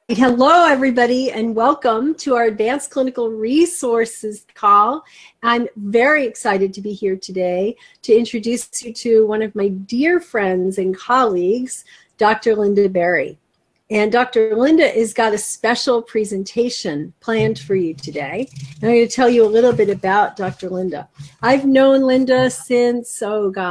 Hello, everybody, and welcome to our Advanced Clinical Resources call. I'm very excited to be here today to introduce you to one of my dear friends and colleagues, Dr. Linda Berry. And Dr. Linda has got a special presentation planned for you today. And I'm going to tell you a little bit about Dr. Linda. I've known Linda since,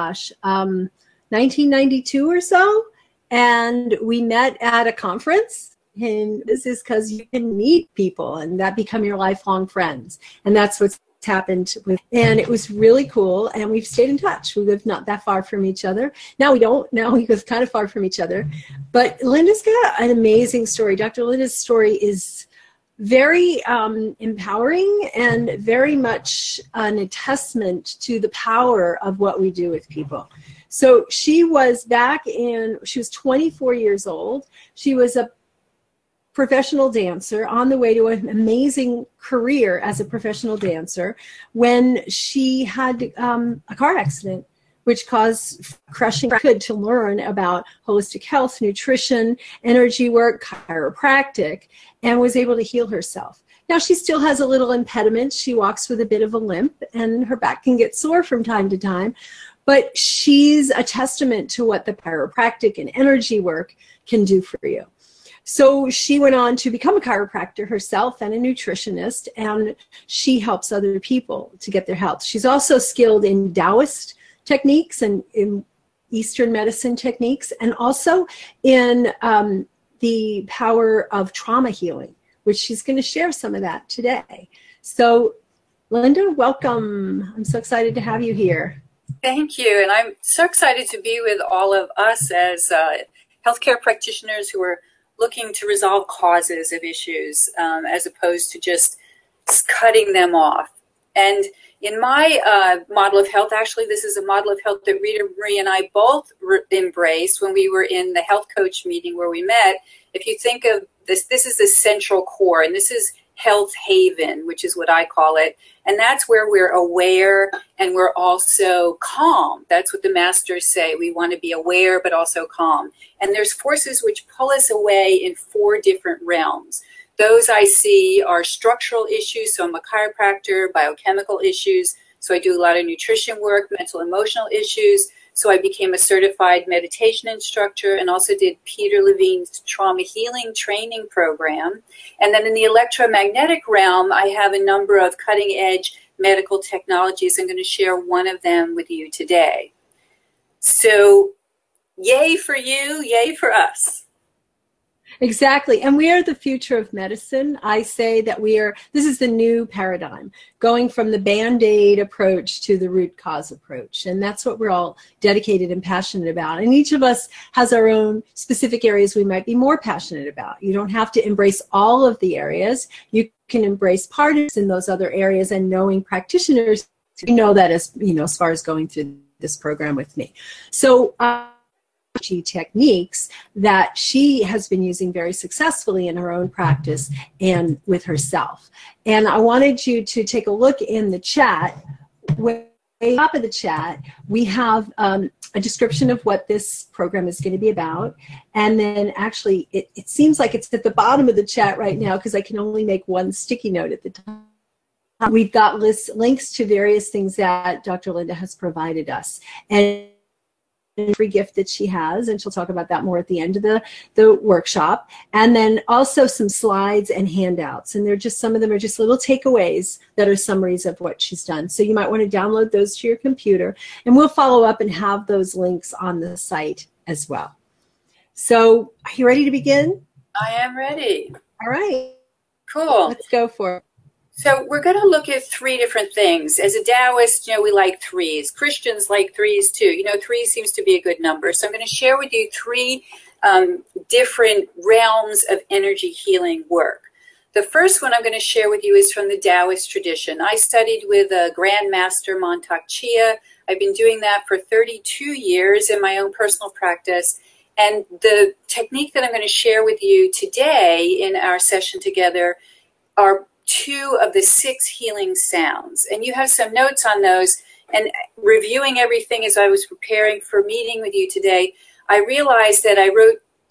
1992 or so, and we met at a conference. And this is because you can meet people and that become your lifelong friends. And that's what's happened with, and it was really cool. And we've stayed in touch. We live not that far from each other. Now we don't. Now we live kind of far from each other. But Linda's got an amazing story. Dr. Linda's story is very empowering and very much an attestment to the power of what we do with people. So she was she was 24 years old. She was a professional dancer on the way to an amazing career as a professional dancer when she had a car accident which caused crushing to learn about holistic health, nutrition, energy work, chiropractic, and was able to heal herself. Now she still has a little impediment. She walks with a bit of a limp and her back can get sore from time to time, but she's a testament to what the chiropractic and energy work can do for you. So she went on to become a chiropractor herself and a nutritionist, and she helps other people to get their health. She's also skilled in Taoist techniques and in Eastern medicine techniques, and also in the power of trauma healing, which she's going to share some of that today. So, Linda, welcome. I'm so excited to have you here. Thank you, and I'm so excited to be with all of us as healthcare practitioners who are looking to resolve causes of issues as opposed to just cutting them off. And in my model of health, actually this is a model of health that Rita Marie and I both embraced when we were in the health coach meeting where we met. If you think of this is the central core, and this is health haven, which is what I call it. And that's where we're aware and we're also calm. That's what the masters say. We want to be aware, but also calm. And there's forces which pull us away in 4 different realms. Those I see are structural issues. So I'm a chiropractor, biochemical issues. So I do a lot of nutrition work, mental, emotional issues. So I became a certified meditation instructor and also did Peter Levine's trauma healing training program. And then in the electromagnetic realm, I have a number of cutting edge medical technologies. I'm going to share one of them with you today. So yay for you, yay for us. Exactly. And we are the future of medicine. I say that this is the new paradigm, going from the Band-Aid approach to the root cause approach. And that's what we're all dedicated and passionate about. And each of us has our own specific areas we might be more passionate about. You don't have to embrace all of the areas. You can embrace parts in those other areas, and knowing practitioners, you know that as far as going through this program with me. So, techniques that she has been using very successfully in her own practice and with herself. And I wanted you to take a look in the chat. At the top of the chat, we have a description of what this program is going to be about. And then actually, it seems like it's at the bottom of the chat right now because I can only make one sticky note at the time. We've got links to various things that Dr. Linda has provided us. And free gift that she has, and she'll talk about that more at the end of the workshop. And then also some slides and handouts, and some of them are just little takeaways that are summaries of what she's done. So you might want to download those to your computer, and we'll follow up and have those links on the site as well. So are you ready to begin? I am ready. All right. Cool. Let's go for it. So we're going to look at 3 different things. As a Taoist, we like 3s. Christians like 3s too. 3 seems to be a good number. So I'm going to share with you 3 different realms of energy healing work. The first one I'm going to share with you is from the Taoist tradition. I studied with a Grand Master Mantak Chia. I've been doing that for 32 years in my own personal practice. And the technique that I'm going to share with you today in our session together are 2 of the 6 healing sounds. And you have some notes on those. And reviewing everything as I was preparing for meeting with you today, I realized that I wrote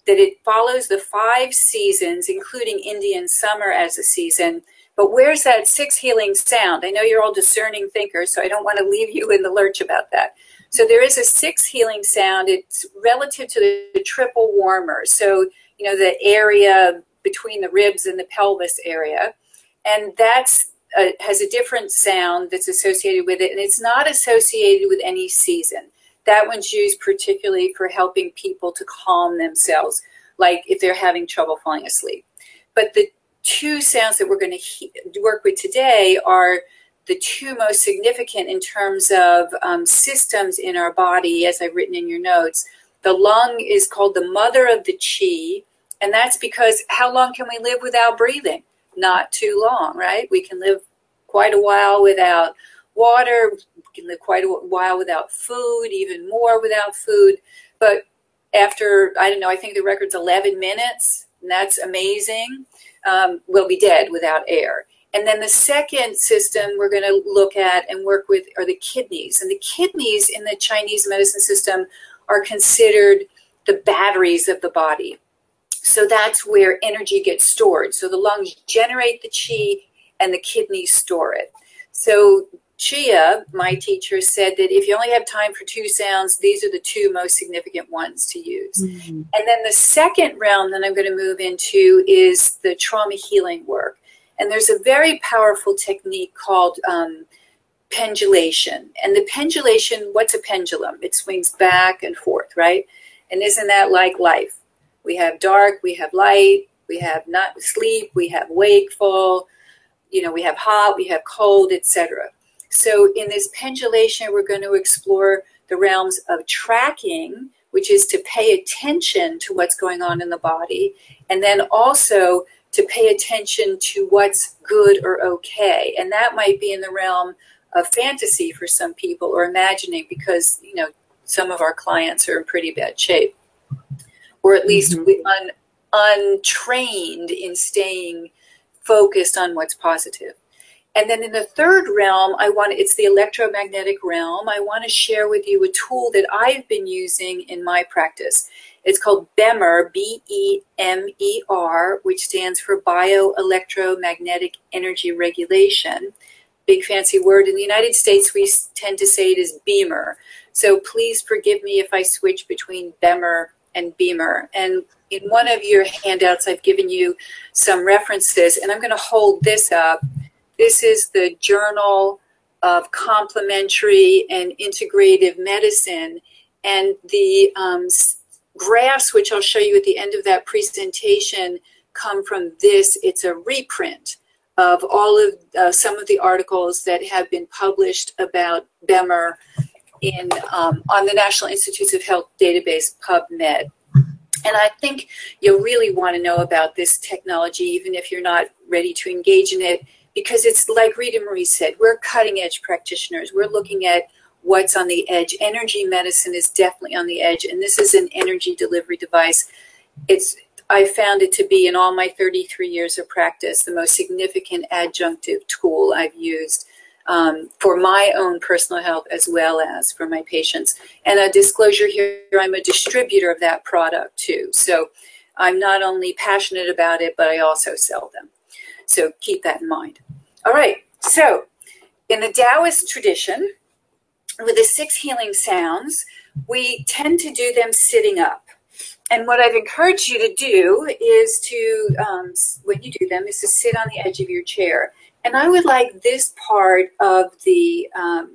that it follows the 5 seasons, including Indian summer as a season. But where's that 6 healing sound? I know you're all discerning thinkers, so I don't want to leave you in the lurch about that. So there is a 6 healing sound. It's relative to the triple warmer. So, the area between the ribs and the pelvis area. And that's has a different sound that's associated with it. And it's not associated with any season. That one's used particularly for helping people to calm themselves, like if they're having trouble falling asleep. But the 2 sounds that we're going to work with today are the 2 most significant in terms of systems in our body, as I've written in your notes. The lung is called the mother of the chi, and that's because how long can we live without breathing? Not too long, right? We can live quite a while without water. We can live quite a while without food, even more without food. But after, I think the record's 11 minutes, and that's amazing. We'll be dead without air. And then the second system we're going to look at and work with are the kidneys. And the kidneys in the Chinese medicine system are considered the batteries of the body. So that's where energy gets stored. So the lungs generate the chi and the kidneys store it. So Chia, my teacher, said that if you only have time for 2 sounds, these are the 2 most significant ones to use. Mm-hmm. And then the second realm that I'm going to move into is the trauma healing work. And there's a very powerful technique called pendulation. And the pendulation, what's a pendulum? It swings back and forth, right? And isn't that like life? We have dark, we have light, we have not sleep, we have wakeful, we have hot, we have cold, etc. So in this pendulation, we're going to explore the realms of tracking, which is to pay attention to what's going on in the body, and then also to pay attention to what's good or okay. And that might be in the realm of fantasy for some people, or imagining, because, some of our clients are in pretty bad shape, or at least untrained in staying focused on what's positive. And then in the third realm, it's the electromagnetic realm. I want to share with you a tool that I've been using in my practice. It's called BEMER, B-E-M-E-R, which stands for Bioelectromagnetic Energy Regulation. Big fancy word. In the United States, we tend to say it is BEMER. So please forgive me if I switch between BEMER and BEMER. And in one of your handouts, I've given you some references, and I'm going to hold this up. This is the Journal of Complementary and Integrative Medicine, and the graphs, which I'll show you at the end of that presentation, come from this. It's a reprint of all of some of the articles that have been published about BEMER on the National Institutes of Health database, PubMed. And I think you'll really want to know about this technology, even if you're not ready to engage in it, because it's like Rita Marie said, we're cutting edge practitioners. We're looking at what's on the edge. Energy medicine is definitely on the edge, and this is an energy delivery device. I found it to be, in all my 33 years of practice, the most significant adjunctive tool I've used for my own personal health as well as for my patients. And a disclosure here, I'm a distributor of that product too. So I'm not only passionate about it, but I also sell them. So keep that in mind. All right, so in the Taoist tradition, with the 6 healing sounds, we tend to do them sitting up. And what I've encouraged you to do is to, when you do them, is to sit on the edge of your chair. And I would like this part of the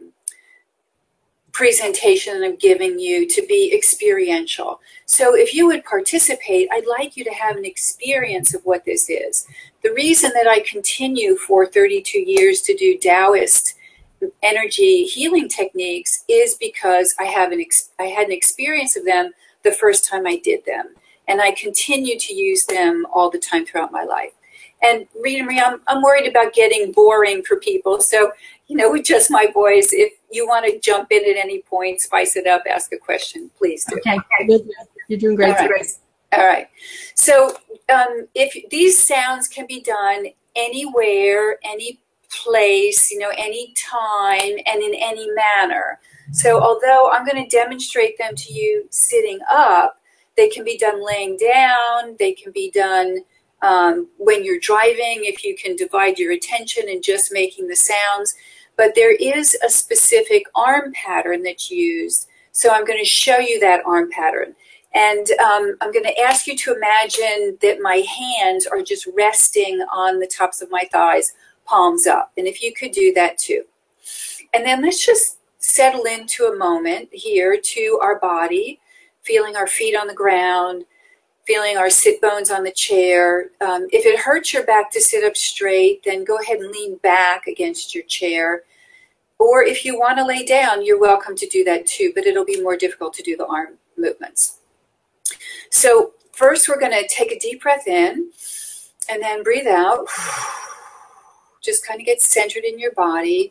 presentation I'm giving you to be experiential. So if you would participate, I'd like you to have an experience of what this is. The reason that I continue for 32 years to do Taoist energy healing techniques is because I had an experience of them the first time I did them. And I continue to use them all the time throughout my life. And Rita Marie, I'm worried about getting boring for people. So, with just my voice, if you want to jump in at any point, spice it up, ask a question, please do. Okay. You're doing great. All right. So if these sounds can be done anywhere, any place, any time, and in any manner. So although I'm going to demonstrate them to you sitting up, They can be done laying down. They can be done when you're driving, if you can divide your attention and just making the sounds. But there is a specific arm pattern that's used. So I'm going to show you that arm pattern. And I'm going to ask you to imagine that my hands are just resting on the tops of my thighs, palms up. And if you could do that too. And then let's just settle into a moment here to our body, feeling our feet on the ground, feeling our sit bones on the chair. If it hurts your back to sit up straight, then go ahead and lean back against your chair. Or if you want to lay down, you're welcome to do that too, but it'll be more difficult to do the arm movements. So first we're going to take a deep breath in and then breathe out. Just kind of get centered in your body.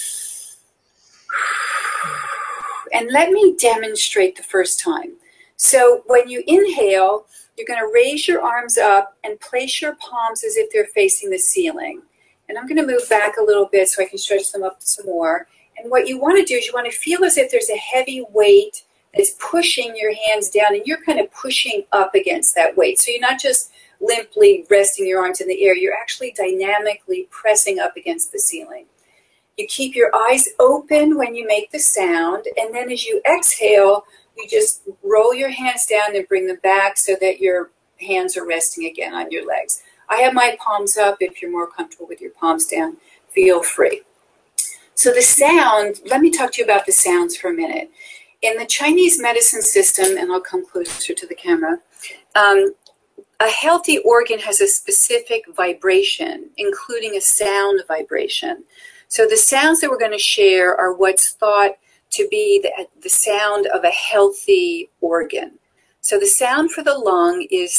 And let me demonstrate the first time. So when you inhale, you're going to raise your arms up and place your palms as if they're facing the ceiling. And I'm going to move back a little bit so I can stretch them up some more. And what you want to do is you want to feel as if there's a heavy weight that's pushing your hands down, and you're kind of pushing up against that weight. So you're not just limply resting your arms in the air. You're actually dynamically pressing up against the ceiling. You keep your eyes open when you make the sound, and then as you exhale, you just roll your hands down and bring them back so that your hands are resting again on your legs. I have my palms up. If you're more comfortable with your palms down, feel free. So the sound, let me talk to you about the sounds for a minute. In the Chinese medicine system, and I'll come closer to the camera, a healthy organ has a specific vibration, including a sound vibration. So the sounds that we're going to share are what's thought to be the sound of a healthy organ. So the sound for the lung is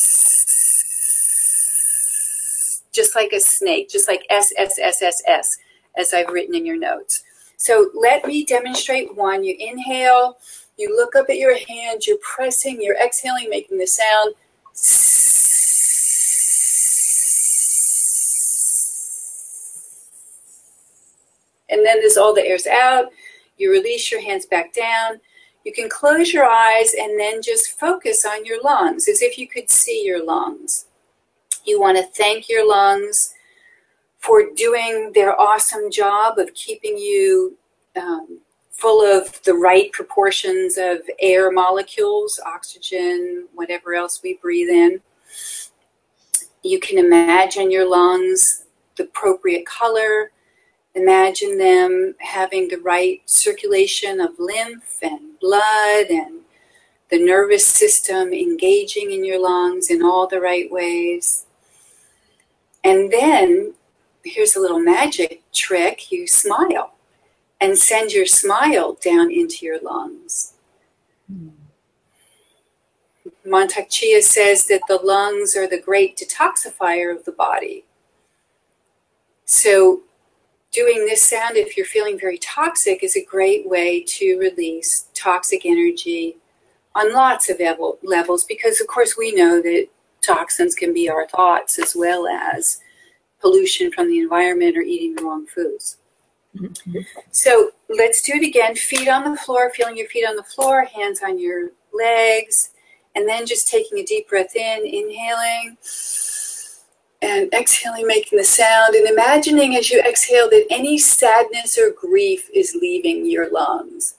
just like a snake, just like S, as I've written in your notes. So let me demonstrate one. You inhale, you look up at your hands, you're pressing, you're exhaling, making the sound. And then as all the air's out, you release your hands back down. You can close your eyes and then just focus on your lungs as if you could see your lungs. You want to thank your lungs for doing their awesome job of keeping you full of the right proportions of air molecules, oxygen, whatever else we breathe in. You can imagine your lungs, the appropriate color. Imagine them having the right circulation of lymph and blood and the nervous system engaging in your lungs in all the right ways. And then, here's a little magic trick. You smile and send your smile down into your lungs. Mantak Chia says that the lungs are the great detoxifier of the body. So doing this sound, if you're feeling very toxic, is a great way to release toxic energy on lots of levels, because of course we know that toxins can be our thoughts as well as pollution from the environment or eating the wrong foods. Mm-hmm. So let's do it again. Feet on the floor, feeling your feet on the floor, hands on your legs, and then just taking a deep breath in, inhaling, and exhaling, making the sound, and imagining as you exhale that any sadness or grief is leaving your lungs.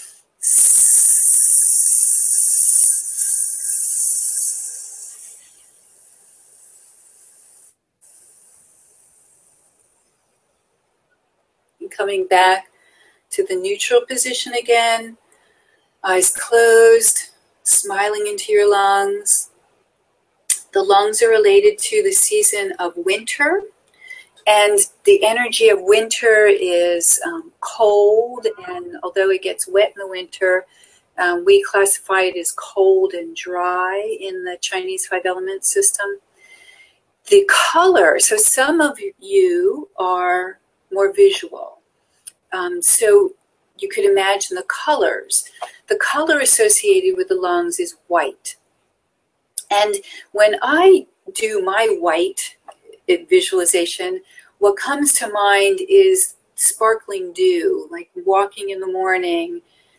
And coming back to the neutral position again, eyes closed, smiling into your lungs. The lungs are related to the season of winter, and the energy of winter is cold, and although it gets wet in the winter, we classify it as cold and dry in the Chinese 5-element system. The color, so some of you are more visual, so you could imagine the colors. The color associated with the lungs is white. And when I do my white visualization, what comes to mind is sparkling dew, like walking in the morning,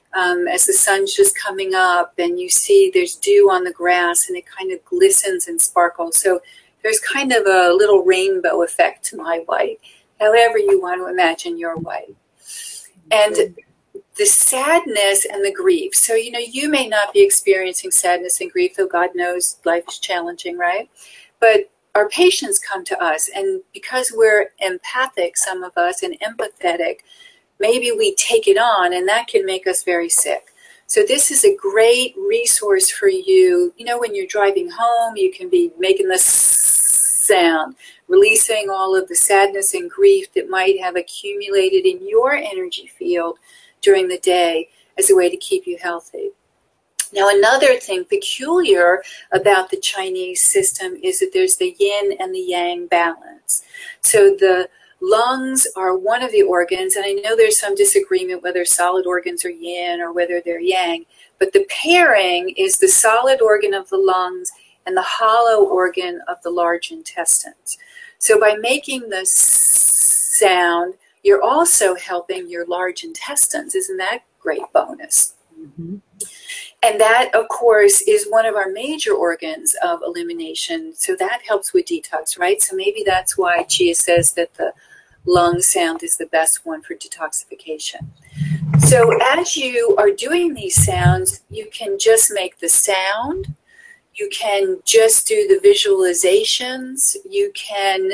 as the sun's just coming up and you see there's dew on the grass and it kind of glistens and sparkles. So there's kind of a little rainbow effect to my white, however you want to imagine your white. And the sadness and the grief. So, you may not be experiencing sadness and grief, though God knows life is challenging, right? But our patients come to us, and because we're empathic, some of us, and empathetic, maybe we take it on, and that can make us very sick. So this is a great resource for you. When you're driving home, you can be making this sound, releasing all of the sadness and grief that might have accumulated in your energy field during the day as a way to keep you healthy. Now, another thing peculiar about the Chinese system is that there's the yin and the yang balance. So the lungs are one of the organs, and I know there's some disagreement whether solid organs are yin or whether they're yang, but the pairing is the solid organ of the lungs and the hollow organ of the large intestines. So by making the sound, you're also helping your large intestines. Isn't that a great bonus? Mm-hmm. And that, of course, is one of our major organs of elimination. So that helps with detox, right? So maybe that's why Chia says that the lung sound is the best one for detoxification. So as you are doing these sounds, you can just make the sound. You can just do the visualizations. You can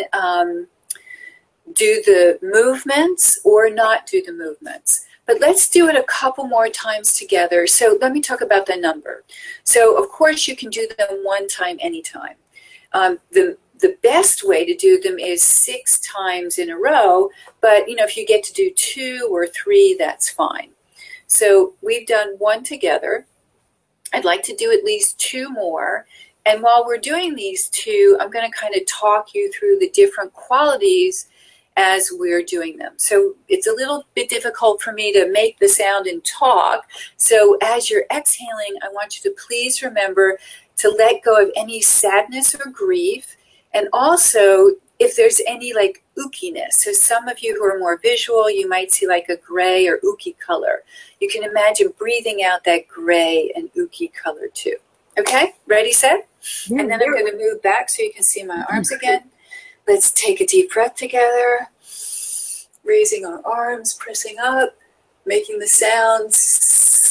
do the movements or not do the movements. But let's do it a couple more times together. So let me talk about the number. So, of course, you can do them one time, anytime. The best way to do them is 6 times in a row. But, if you get to do 2 or 3, that's fine. So we've done 1 together. I'd like to do at least 2 more. And while we're doing these 2, I'm going to kind of talk you through the different qualities as we're doing them. So it's a little bit difficult for me to make the sound and talk. So as you're exhaling, I want you to please remember to let go of any sadness or grief. And also, if there's any like ookiness, so some of you who are more visual, you might see like a gray or ooky color. You can imagine breathing out that gray and ooky color too. Okay, ready, set? Yeah, and then I'm going to move back so you can see my arms again. Let's take a deep breath together, raising our arms, pressing up, making the sounds.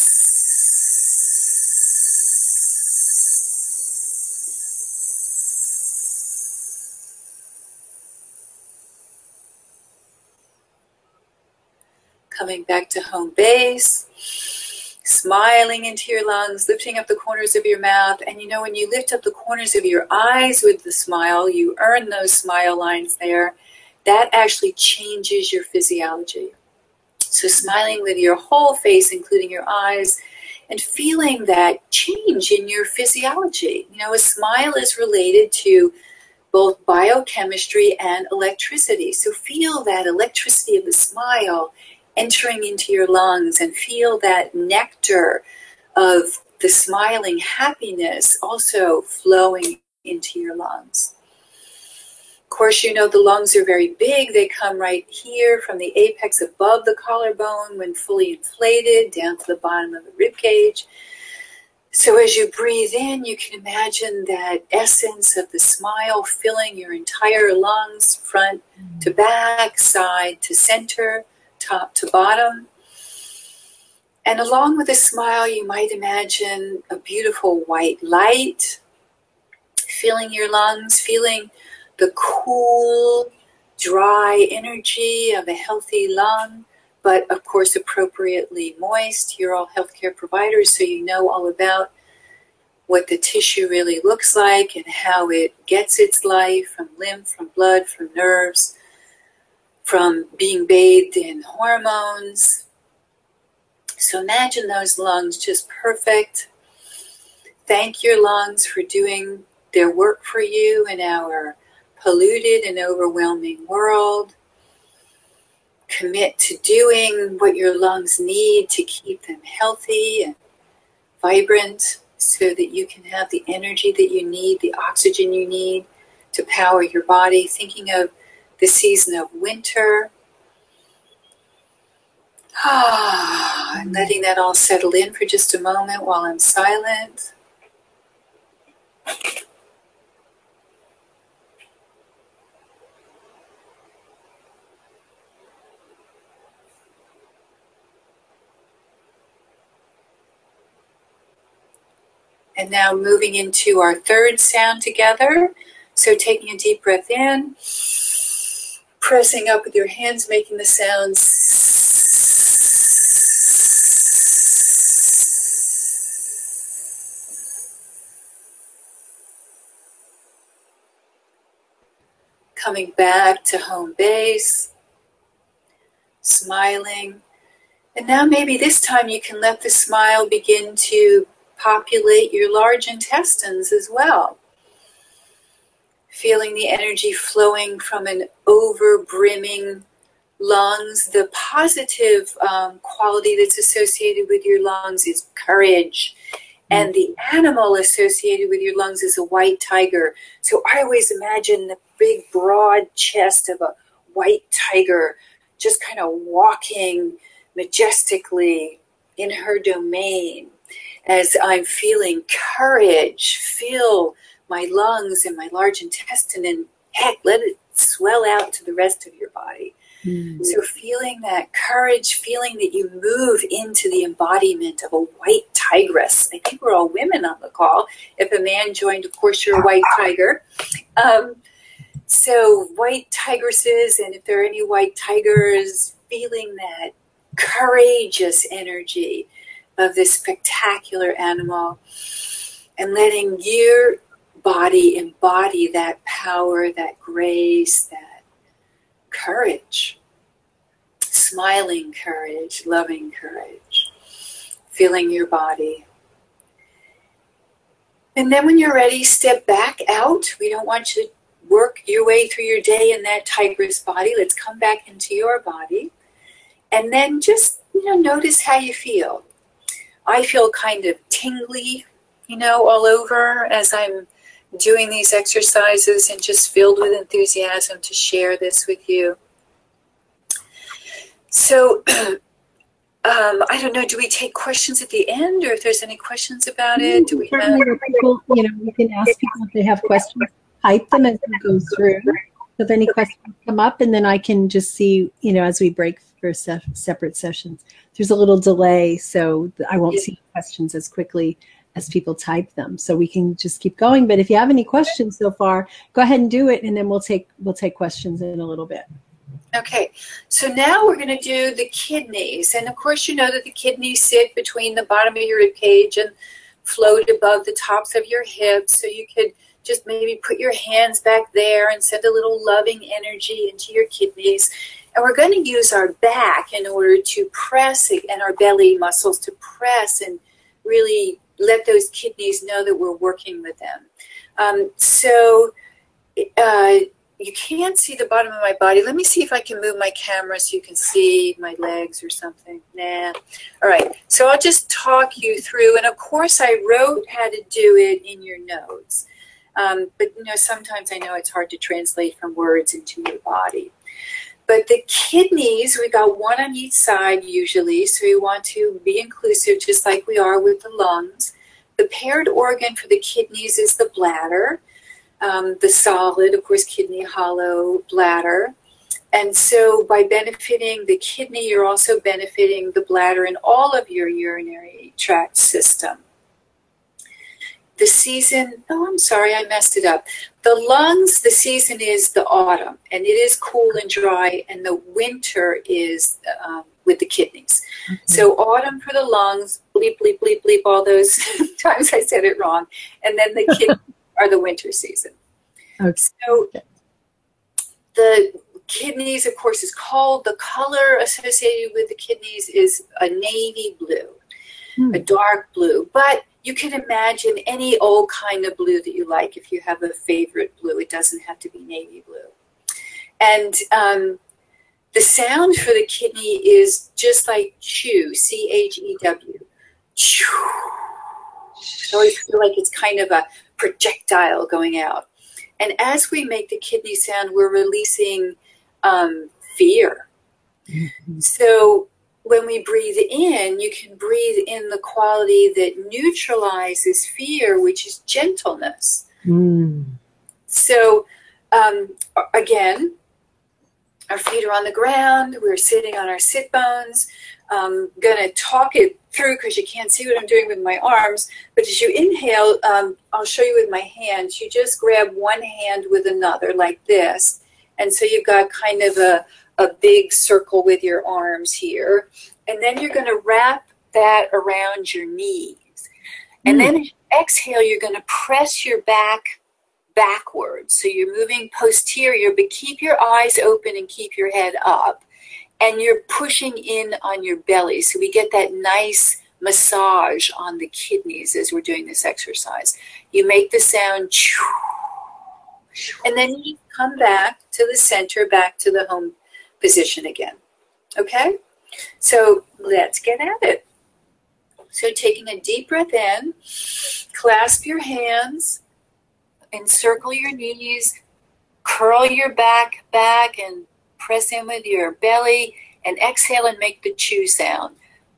Coming back to home base, smiling into your lungs, lifting up the corners of your mouth. And when you lift up the corners of your eyes with the smile, you earn those smile lines there. That actually changes your physiology. So smiling with your whole face, including your eyes, and feeling that change in your physiology. A smile is related to both biochemistry and electricity. So feel that electricity of the smile entering into your lungs and feel that nectar of the smiling happiness also flowing into your lungs. Of course, the lungs are very big. They come right here from the apex above the collarbone when fully inflated down to the bottom of the rib cage. So as you breathe in, you can imagine that essence of the smile filling your entire lungs, front to back, side to center, top to bottom. And along with a smile, you might imagine a beautiful white light filling your lungs, feeling the cool, dry energy of a healthy lung, but of course appropriately moist. You're all healthcare providers, so you know all about what the tissue really looks like and how it gets its life from lymph, from blood, from nerves, from being bathed in hormones. So imagine those lungs just perfect. Thank your lungs for doing their work for you in our polluted and overwhelming world. Commit to doing what your lungs need to keep them healthy and vibrant so that you can have the energy that you need, the oxygen you need to power your body. Thinking of the season of winter. I'm letting that all settle in for just a moment while I'm silent. And now moving into our third sound together. So taking a deep breath in, pressing up with your hands, making the sounds. Coming back to home base, smiling. And now maybe this time you can let the smile begin to populate your large intestines as well. Feeling the energy flowing from an over-brimming lungs. The positive quality that's associated with your lungs is courage. And the animal associated with your lungs is a white tiger. So I always imagine the big, broad chest of a white tiger just kind of walking majestically in her domain. As I'm feeling courage, feel my lungs and my large intestine, and heck, let it swell out to the rest of your body. So feeling that courage, feeling that you move into the embodiment of a white tigress. I think we're all women on the call. If a man joined, of course, you're a white tiger. So white tigresses, and if there are any white tigers, feeling that courageous energy of this spectacular animal and letting your body embody that power, that grace, that courage, smiling courage, loving courage, feeling your body. And then when you're ready, step back out. We don't want you to work your way through your day in that tigress body. Let's come back into your body. And then just, notice how you feel. I feel kind of tingly, all over as I'm doing these exercises, and just filled with enthusiasm to share this with you. So, I don't know, do we take questions at the end, or if there's any questions about it? Do we have people, we can ask people if they have questions, type them as we go through. So if any questions come up, and then I can just see, as we break for separate sessions. There's a little delay, so I won't see questions as quickly as people type them. So we can just keep going. But if you have any questions so far, go ahead and do it, and then we'll take questions in a little bit. Okay, so now we're going to do the kidneys. And of course, you know that the kidneys sit between the bottom of your rib cage and float above the tops of your hips. So you could just maybe put your hands back there and send a little loving energy into your kidneys. And we're going to use our back in order to press, and our belly muscles to press and really let those kidneys know that we're working with them. You can't see the bottom of my body. Let me see if I can move my camera so you can see my legs or something. Nah. All right. So I'll just talk you through. And of course, I wrote how to do it in your notes. But sometimes I know it's hard to translate from words into your body. But the kidneys, we got one on each side usually. So we want to be inclusive, just like we are with the lungs. The paired organ for the kidneys is the bladder. The solid, of course, kidney, hollow, bladder. And so by benefiting the kidney, you're also benefiting the bladder and all of your urinary tract system. The season, I messed it up. The lungs, the season is the autumn, and it is cool and dry, and the winter is with the kidneys. Okay. So autumn for the lungs, bleep, bleep, bleep, bleep, all those times I said it wrong. And then the kidneys are the winter season. Okay. So the kidneys, of course, is cold. The color associated with the kidneys is a navy blue, a dark blue. But you can imagine any old kind of blue that you like if you have a favorite blue. It doesn't have to be navy blue. And the sound for the kidney is just like chew, C-H-E-W. Chew. I always feel like it's kind of a projectile going out. And as we make the kidney sound, we're releasing fear. Mm-hmm. So when we breathe in, you can breathe in the quality that neutralizes fear, which is gentleness. So, again, our feet are on the ground. We're sitting on our sit bones. I'm going to talk it through because you can't see what I'm doing with my arms. But as you inhale, I'll show you with my hands. You just grab one hand with another like this. And so you've got kind of a big circle with your arms here. And then you're going to wrap that around your knees. And then as you exhale, you're going to press your back backwards. So you're moving posterior, but keep your eyes open and keep your head up. And you're pushing in on your belly. So we get that nice massage on the kidneys as we're doing this exercise. You make the sound, and then you come back to the center, back to the home position again. Okay? So let's get at it. So taking a deep breath in, clasp your hands, encircle your knees, curl your back and press in with your belly, and exhale and make the chew sound.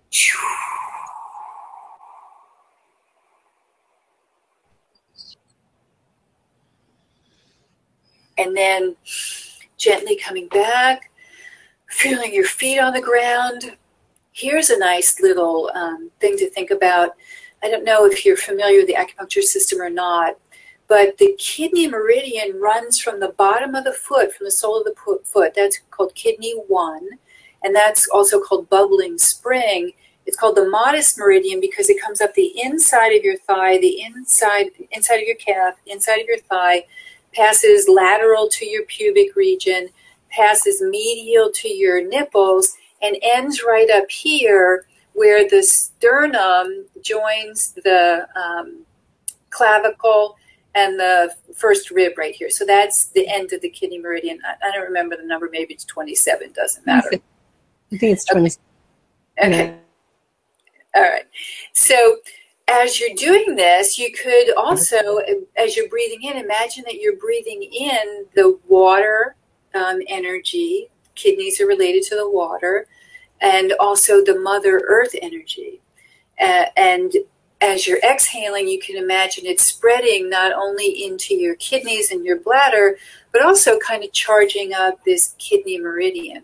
And then gently coming back, feeling your feet on the ground. Here's a nice little thing to think about. I don't know if you're familiar with the acupuncture system or not, but the kidney meridian runs from the bottom of the foot, from the sole of the foot. That's called kidney 1, and that's also called bubbling spring. It's called the modest meridian because it comes up the inside of your thigh, the inside of your calf, inside of your thigh, passes lateral to your pubic region, passes medial to your nipples, and ends right up here where the sternum joins the clavicle and the first rib right here. So that's the end of the kidney meridian. I don't remember the number. Maybe it's 27. Doesn't matter. I think it's 27. Okay. Yeah. All right. So as you're doing this, you could also, as you're breathing in, imagine that you're breathing in the water energy. Kidneys are related to the water, and also the Mother Earth energy. And as you're exhaling, you can imagine it spreading not only into your kidneys and your bladder, but also kind of charging up this kidney meridian.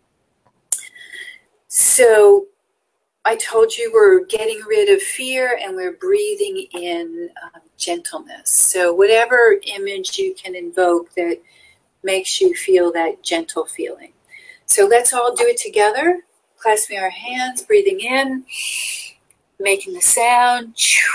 So I told you we're getting rid of fear and we're breathing in gentleness. So whatever image you can invoke that makes you feel that gentle feeling. So let's all do it together. Clasping our hands, breathing in, making the sound.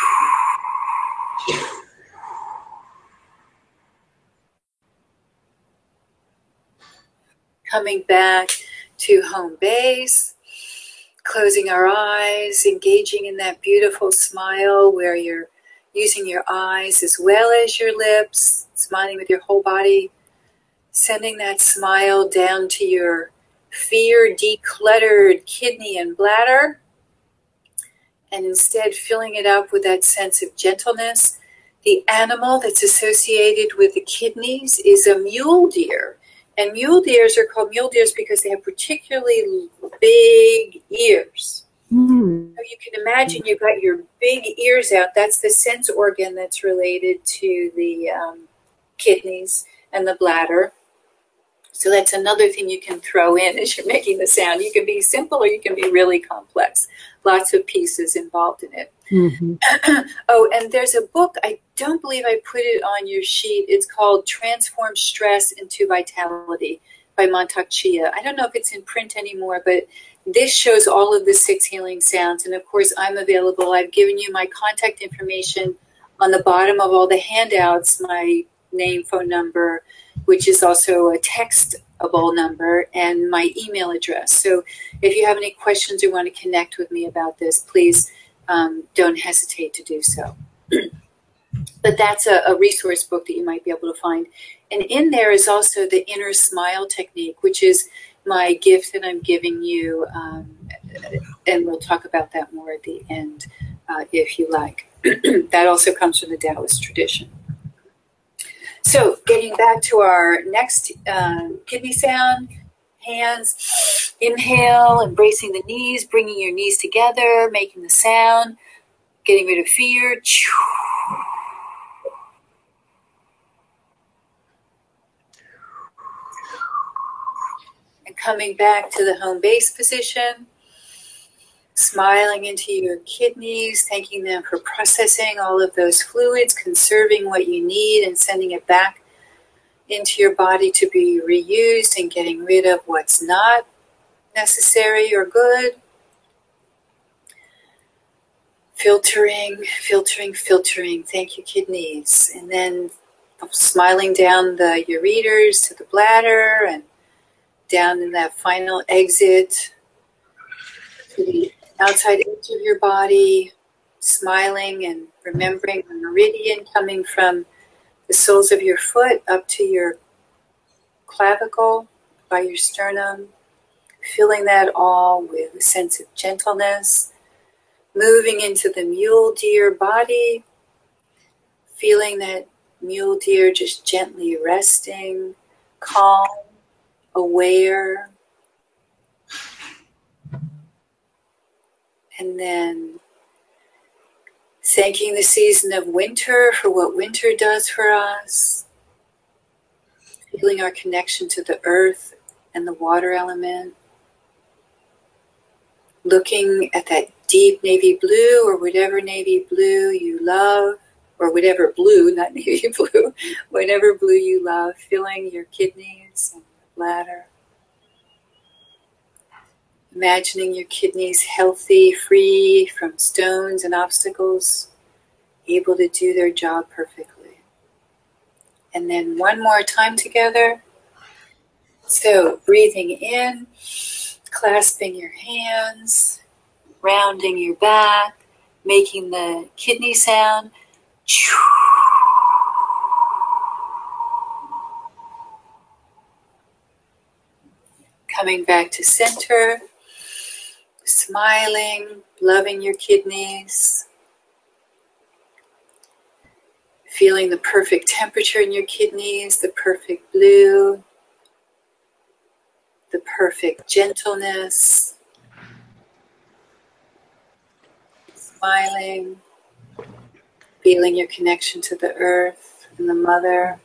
Coming back to home base, closing our eyes, engaging in that beautiful smile where you're using your eyes as well as your lips, smiling with your whole body, sending that smile down to your fear decluttered kidney and bladder, and instead filling it up with that sense of gentleness. The animal that's associated with the kidneys is a mule deer. And mule deers are called mule deers because they have particularly big ears. So you can imagine you've got your big ears out. That's the sense organ that's related to the kidneys and the bladder. So that's another thing you can throw in as you're making the sound. You can be simple or you can be really complex. Lots of pieces involved in it. Oh, and there's a book, I don't believe I put it on your sheet. It's called Transform Stress into Vitality by Mantak Chia. I don't know if it's in print anymore, but this shows all of the 6 healing sounds. And of course, I'm available. I've given you my contact information on the bottom of all the handouts, my name, phone number, which is also a textable number, and my email address. So if you have any questions or want to connect with me about this, please don't hesitate to do so. But that's a resource book that you might be able to find. And in there is also the inner smile technique, which is my gift that I'm giving you. And we'll talk about that more at the end if you like. That also comes from the Taoist tradition. So getting back to our next kidney sound, hands. Inhale, embracing the knees, bringing your knees together, making the sound, getting rid of fear. And coming back to the home base position. Smiling into your kidneys, thanking them for processing all of those fluids, conserving what you need and sending it back into your body to be reused and getting rid of what's not necessary or good. Filtering, filtering, filtering. Thank you, kidneys. And then smiling down the ureters to the bladder and down in that final exit to the outside edge of your body, smiling and remembering the meridian coming from the soles of your foot up to your clavicle by your sternum, filling that all with a sense of gentleness, moving into the mule deer body, feeling that mule deer just gently resting, calm, aware. And then thanking the season of winter for what winter does for us. Feeling our connection to the earth and the water element. Looking at that deep navy blue or whatever navy blue you love, or whatever blue, not navy blue, whatever blue you love. Feeling your kidneys and your bladder. Imagining your kidneys healthy, free from stones and obstacles, able to do their job perfectly. And then one more time together. So breathing in, clasping your hands, rounding your back, making the kidney sound. Coming back to center. Smiling, loving your kidneys, feeling the perfect temperature in your kidneys, the perfect blue, the perfect gentleness, smiling, feeling your connection to the earth and the mother.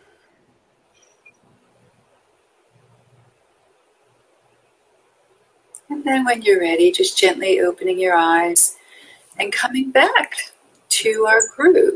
And then when you're ready, just gently opening your eyes and coming back to our group.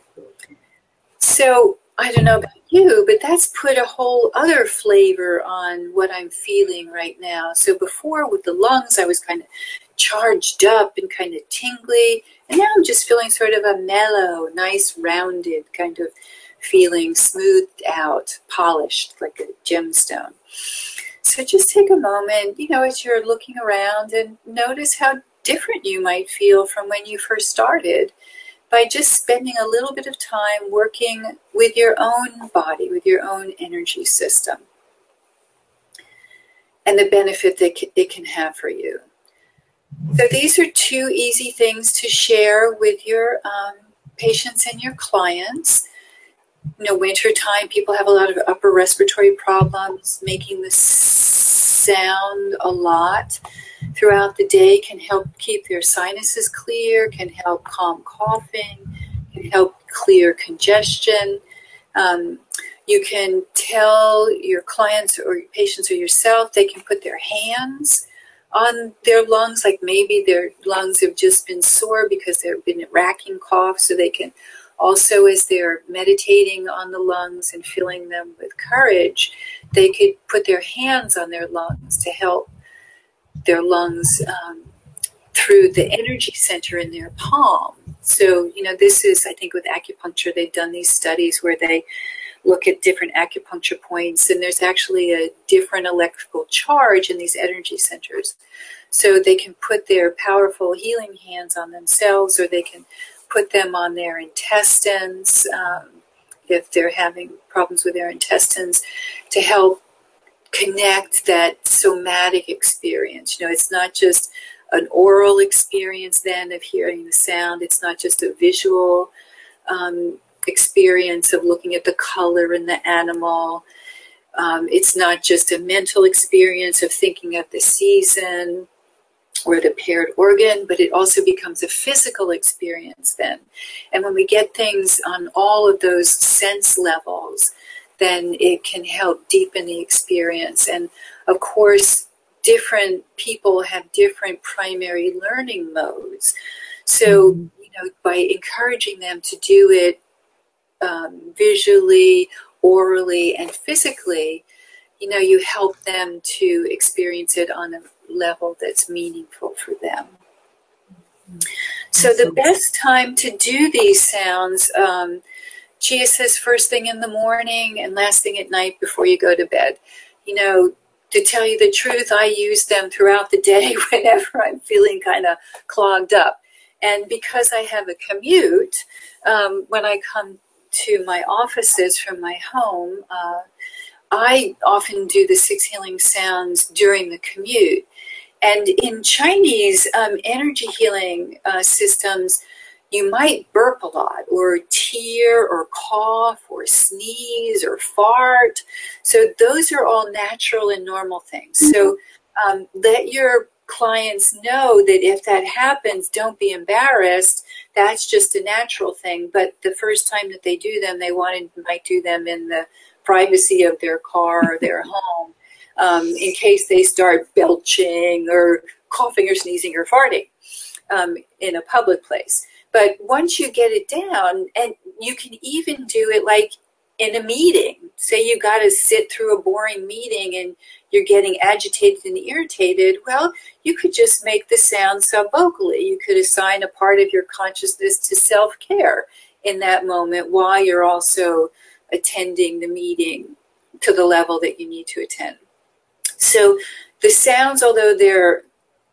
So I don't know about you, but that's put a whole other flavor on what I'm feeling right now. So before with the lungs, I was kind of charged up and kind of tingly. And now I'm just feeling sort of a mellow, nice, rounded kind of feeling, smoothed out, polished like a gemstone. So just take a moment, as you're looking around and notice how different you might feel from when you first started by just spending a little bit of time working with your own body, with your own energy system, and the benefit that it can have for you. So these are two easy things to share with your patients and your clients. Wintertime, people have a lot of upper respiratory problems. Making the sound a lot throughout the day can help keep their sinuses clear, can help calm coughing, can help clear congestion. You can tell your clients or your patients or yourself, they can put their hands on their lungs, like maybe their lungs have just been sore because they've been racking cough, so they can also, as they're meditating on the lungs and filling them with courage, they could put their hands on their lungs to help their lungs through the energy center in their palm. So, this is, I think with acupuncture, they've done these studies where they look at different acupuncture points, and there's actually a different electrical charge in these energy centers. So they can put their powerful healing hands on themselves, or they can put them on their intestines if they're having problems with their intestines, to help connect that somatic experience. It's not just an oral experience then of hearing the sound. It's not just a visual experience of looking at the color in the animal. It's not just a mental experience of thinking of the season or the paired organ, but it also becomes a physical experience then. And when we get things on all of those sense levels, then it can help deepen the experience. And of course, different people have different primary learning modes. So, by encouraging them to do it visually, orally, and physically, you help them to experience it on a level that's meaningful for them. So the best time to do these sounds, Chia says first thing in the morning and last thing at night before you go to bed. To tell you the truth, I use them throughout the day whenever I'm feeling kind of clogged up. And because I have a commute, when I come to my offices from my home, I often do the 6 healing sounds during the commute. And in Chinese energy healing systems, you might burp a lot, or tear, or cough, or sneeze, or fart. So those are all natural and normal things. So let your clients know that if that happens, don't be embarrassed. That's just a natural thing. But the first time that they do them, they might do them in the privacy of their car or their home, in case they start belching or coughing or sneezing or farting in a public place. But once you get it down, and you can even do it like in a meeting. Say you got to sit through a boring meeting and you're getting agitated and irritated. Well, you could just make the sound sub-vocally. You could assign a part of your consciousness to self-care in that moment while you're also attending the meeting to the level that you need to attend. So the sounds, although they're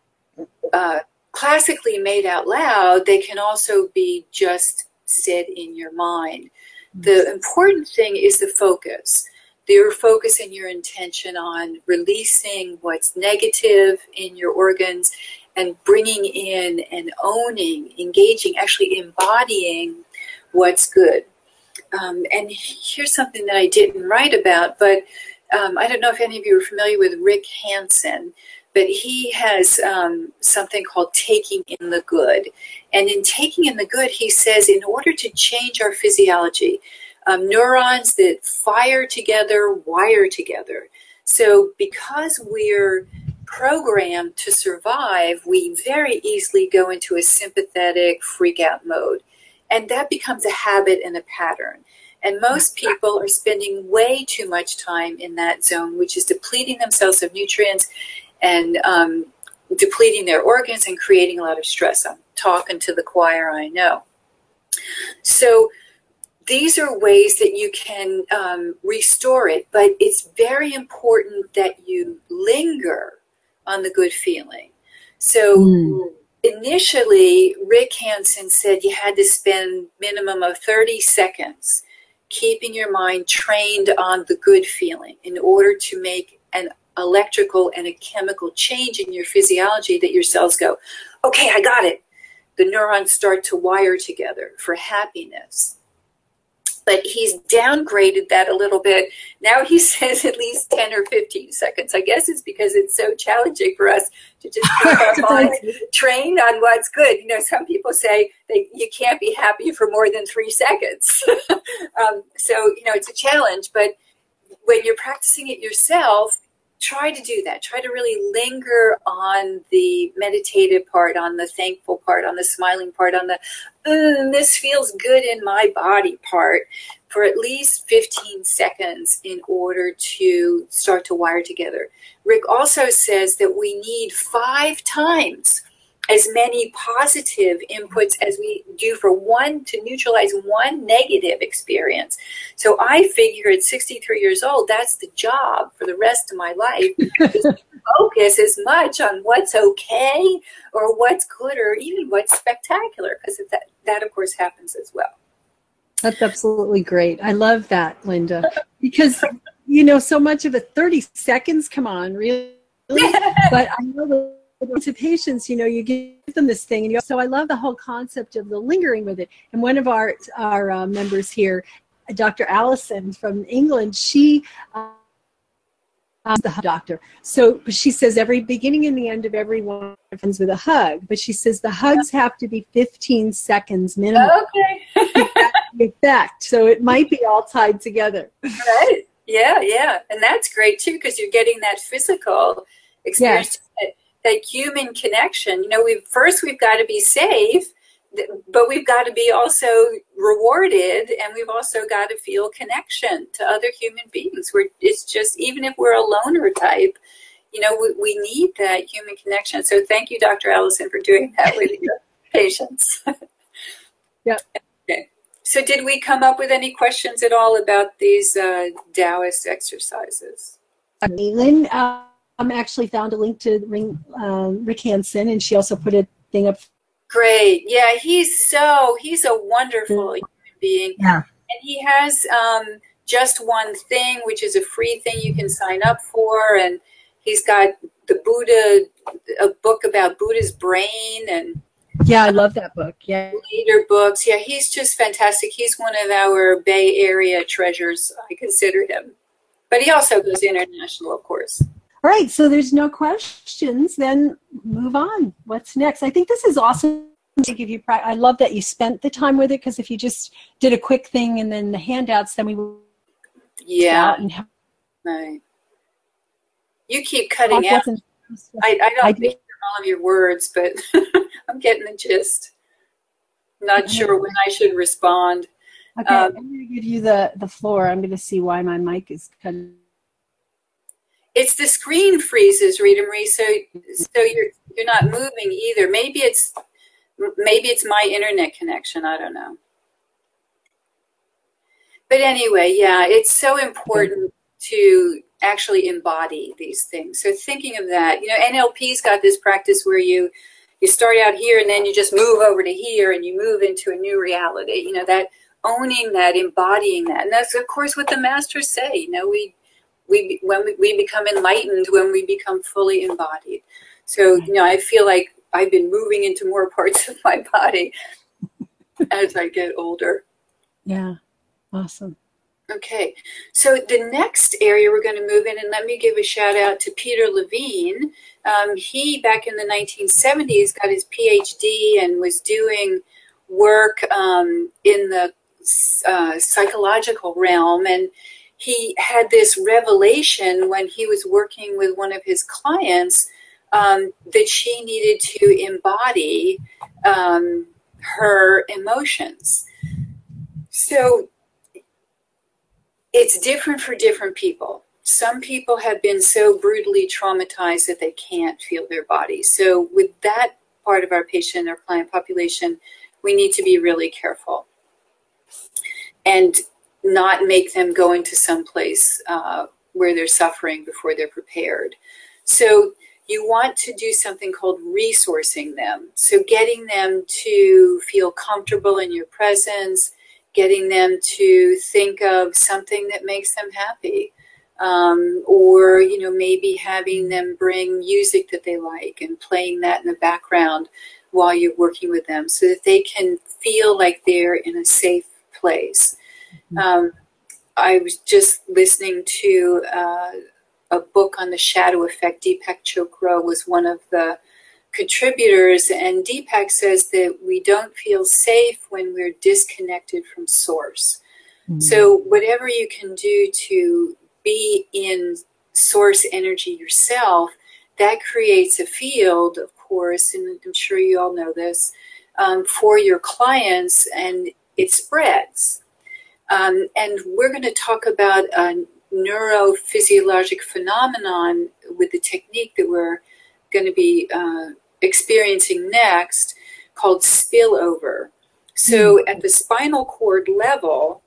classically made out loud, they can also be just said in your mind. The important thing is the focus. Your focus and your intention on releasing what's negative in your organs and bringing in and owning, engaging, actually embodying what's good. And here's something that I didn't write about, but I don't know if any of you are familiar with Rick Hansen, but he has something called Taking in the Good. And in Taking in the Good, he says, in order to change our physiology, neurons that fire together, wire together. So because we're programmed to survive, we very easily go into a sympathetic freak out mode. And that becomes a habit and a pattern. And most people are spending way too much time in that zone, which is depleting themselves of nutrients and depleting their organs and creating a lot of stress. I'm talking to the choir, I know. So these are ways that you can restore it, but it's very important that you linger on the good feeling. So initially, Rick Hansen said you had to spend minimum of 30 seconds keeping your mind trained on the good feeling in order to make an electrical and a chemical change in your physiology that your cells go, okay, I got it. The neurons start to wire together for happiness. But he's downgraded that a little bit. Now he says at least 10 or 15 seconds. I guess it's because it's so challenging for us to just keep our mind trained on what's good. Some people say you can't be happy for more than 3 seconds. So, it's a challenge. But when you're practicing it yourself, try to do that. Try to really linger on the meditative part, on the thankful part, on the smiling part, on the this feels good in my body part for at least 15 seconds in order to start to wire together. Rick also says that we need 5 times as many positive inputs as we do to neutralize one negative experience. So I figure at 63 years old, that's the job for the rest of my life. Just focus as much on what's okay or what's good or even what's spectacular, because that of course happens as well. That's absolutely great. I love that, Linda, because so much of it, 30 seconds, come on, really? But I know to patients, you give them this thing, and so I love the whole concept of the lingering with it. And one of our members here, Dr. Allison from England, she the doctor. So but she says every beginning and the end of every one ends with a hug. But she says the hugs have to be 15 seconds minimum. Okay. Effect. So it might be all tied together. Right. Yeah, yeah. And that's great too, because you're getting that physical experience, yes. that human connection. You know, we've got to be safe, but we've got to be also rewarded, and we've also got to feel connection to other human beings. It's just, even if we're a loner type, you know, we need that human connection. So thank you, Dr. Allison, for doing that with your patients. Yeah. Okay. So did we come up with any questions at all about these Taoist exercises? Lynn actually found a link to Rick Hansen, and she also put a thing up. Great. Yeah, he's a wonderful human being. Yeah. And he has Just One Thing, which is a free thing you can sign up for. And he's got a book about Buddha's brain. And yeah, I love that book. Yeah. Later books. Yeah, he's just fantastic. He's one of our Bay Area treasures, I consider him. But he also goes international, of course. All right, so there's no questions, then move on. What's next? I think this is awesome to give you I love that you spent the time with it, because if you just did a quick thing and then the handouts, then we would right. You keep cutting out. I don't hear all of your words, but I'm getting the gist. Not sure when I should respond. Okay, I'm going to give you the floor. I'm going to see why my mic is cutting. It's the screen freezes, Rita Marie. So you're not moving either. Maybe it's my internet connection. I don't know. But anyway, yeah, it's so important to actually embody these things. So thinking of that, you know, NLP's got this practice where you start out here and then you just move over to here and you move into a new reality. You know, that owning that, embodying that, and that's of course what the masters say. You know, we become enlightened when we become fully embodied. So, you know, I feel like I've been moving into more parts of my body as I get older. Yeah, awesome. Okay, so the next area we're going to move in, and let me give a shout out to Peter Levine. He, back in the 1970s, got his PhD and was doing work in the psychological realm, and he had this revelation when he was working with one of his clients that she needed to embody her emotions. So it's different for different people. Some people have been so brutally traumatized that they can't feel their bodies. So with that part of our patient or client population, we need to be really careful and not make them go into some place where they're suffering before they're prepared. So you want to do something called resourcing them. So getting them to feel comfortable in your presence, getting them to think of something that makes them happy. Or, you know, maybe having them bring music that they like and playing that in the background while you're working with them so that they can feel like they're in a safe place. I was just listening to a book on the shadow effect. Deepak Chopra was one of the contributors, and Deepak says that we don't feel safe when we're disconnected from source. Mm-hmm. So whatever you can do to be in source energy yourself, that creates a field, of course, and I'm sure you all know this, for your clients, and it spreads. And we're going to talk about a neurophysiologic phenomenon with the technique that we're going to be experiencing next, called spillover. So at the spinal cord level,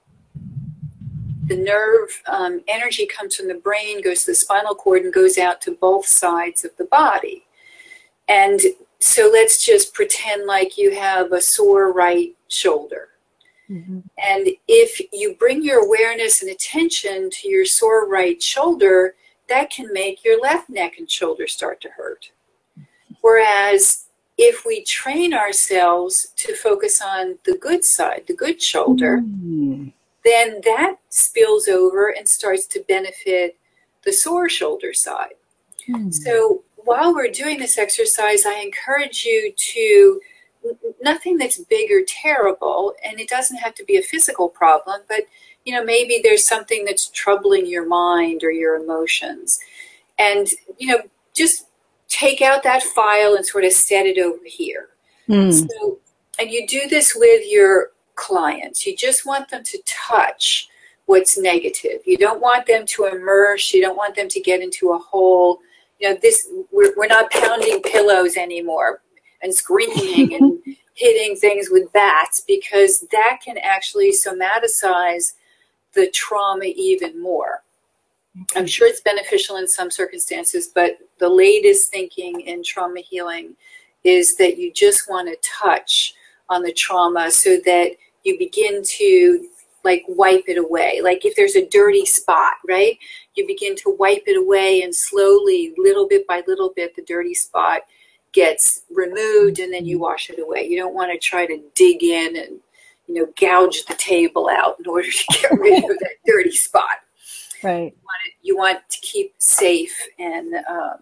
the nerve energy comes from the brain, goes to the spinal cord, and goes out to both sides of the body. And so let's just pretend like you have a sore right shoulder. Mm-hmm. And if you bring your awareness and attention to your sore right shoulder, that can make your left neck and shoulder start to hurt. Whereas if we train ourselves to focus on the good side, the good shoulder, then that spills over and starts to benefit the sore shoulder side. So while we're doing this exercise, I encourage you to, nothing that's big or terrible, and it doesn't have to be a physical problem, but maybe there's something that's troubling your mind or your emotions. And, just take out that file and sort of set it over here. So, and you do this with your clients. You just want them to touch what's negative. You don't want them to immerse. You don't want them to get into a hole. We're not pounding pillows anymore and screaming and hitting things with bats, because that can actually somaticize the trauma even more. I'm sure it's beneficial in some circumstances, but the latest thinking in trauma healing is that you just want to touch on the trauma so that you begin to wipe it away. Like if there's a dirty spot, right? You begin to wipe it away, and slowly, little bit by little bit, the dirty spot gets removed, and then you wash it away. You don't want to try to dig in and, gouge the table out in order to get rid of that dirty spot. Right. You want to keep safe and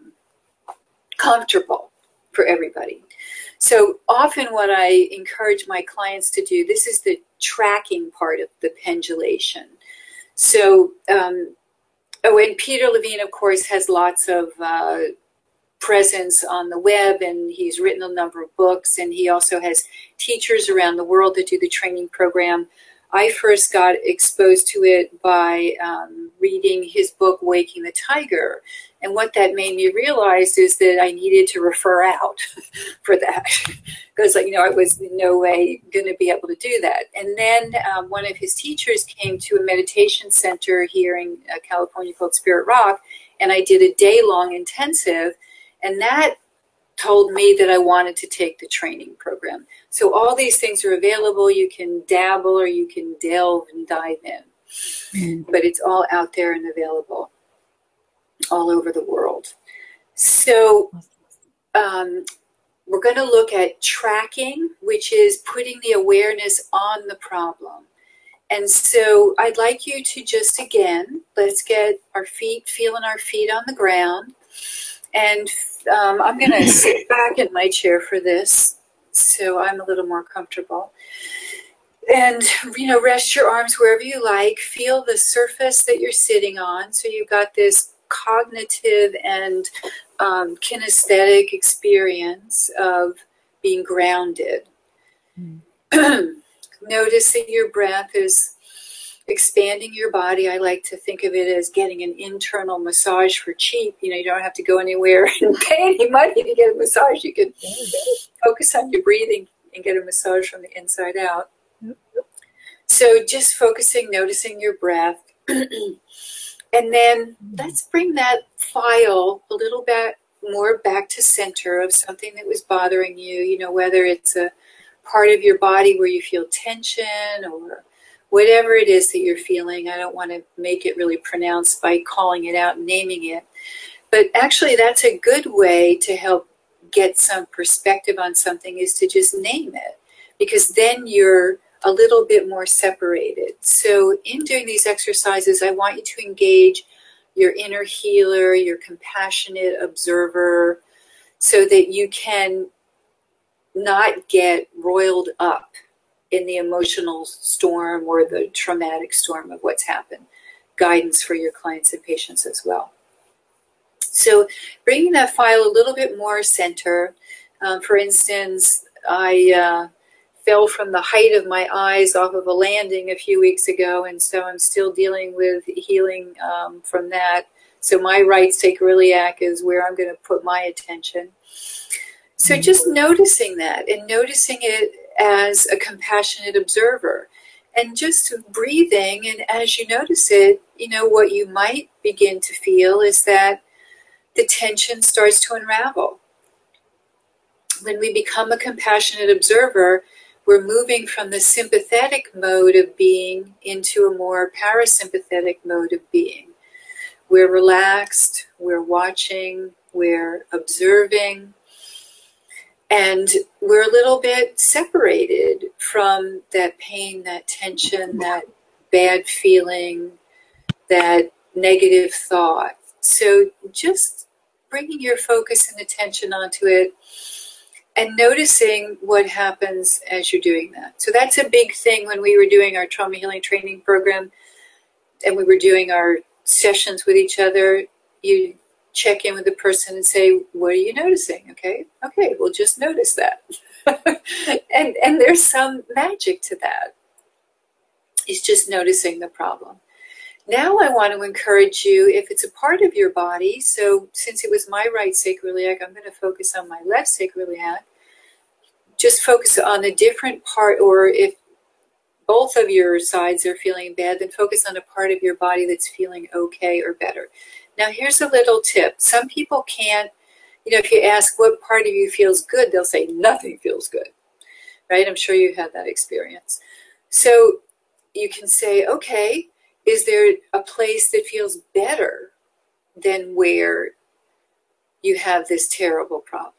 comfortable for everybody. So often what I encourage my clients to do, this is the tracking part of the pendulation. So, and Peter Levine, of course, has lots of presence on the web, and he's written a number of books, and he also has teachers around the world that do the training program. I first got exposed to it by reading his book, Waking the Tiger. And what that made me realize is that I needed to refer out for that, because I was in no way going to be able to do that. And then one of his teachers came to a meditation center here in California called Spirit Rock, and I did a day-long intensive, and that told me that I wanted to take the training program. So all these things are available. You can dabble or you can delve and dive in, but it's all out there and available all over the world. So we're going to look at tracking, which is putting the awareness on the problem. And so I'd like you to just, again, let's get our feet, feeling our feet on the ground. And I'm going to sit back in my chair for this, so I'm a little more comfortable. And, rest your arms wherever you like. Feel the surface that you're sitting on. So you've got this cognitive and kinesthetic experience of being grounded. Notice that your breath is expanding your body. I like to think of it as getting an internal massage for cheap. You don't have to go anywhere and pay any money to get a massage. You can focus on your breathing and get a massage from the inside out. So just focusing, noticing your breath. And then let's bring that file a little bit more back to center of something that was bothering you, whether it's a part of your body where you feel tension or whatever it is that you're feeling. I don't want to make it really pronounced by calling it out and naming it. But actually, that's a good way to help get some perspective on something, is to just name it, because then you're a little bit more separated. So in doing these exercises, I want you to engage your inner healer, your compassionate observer, so that you can not get roiled up in the emotional storm or the traumatic storm of what's happened. Guidance for your clients and patients as well. So bringing that file a little bit more center. For instance, I fell from the height of my eyes off of a landing a few weeks ago, and so I'm still dealing with healing from that. So my right sacroiliac is where I'm going to put my attention. So just noticing that, and noticing it as a compassionate observer, and just breathing. And as you notice it, what you might begin to feel is that the tension starts to unravel. When we become a compassionate observer, we're moving from the sympathetic mode of being into a more parasympathetic mode of being. We're relaxed, we're watching, we're observing, and we're a little bit separated from that pain, that tension, that bad feeling, that negative thought. So just bringing your focus and attention onto it and noticing what happens as you're doing that. So that's a big thing when we were doing our trauma healing training program and we were doing our sessions with each other. You check in with the person and say, what are you noticing? Okay, well, just notice that. and there's some magic to that. It's just noticing the problem. Now I want to encourage you, if it's a part of your body, so since it was my right sacroiliac, I'm going to focus on my left sacroiliac. Just focus on a different part, or if both of your sides are feeling bad, then focus on a part of your body that's feeling okay or better. Now here's a little tip. Some people can't, if you ask what part of you feels good, they'll say nothing feels good, right? I'm sure you had that experience. So you can say, okay, is there a place that feels better than where you have this terrible problem?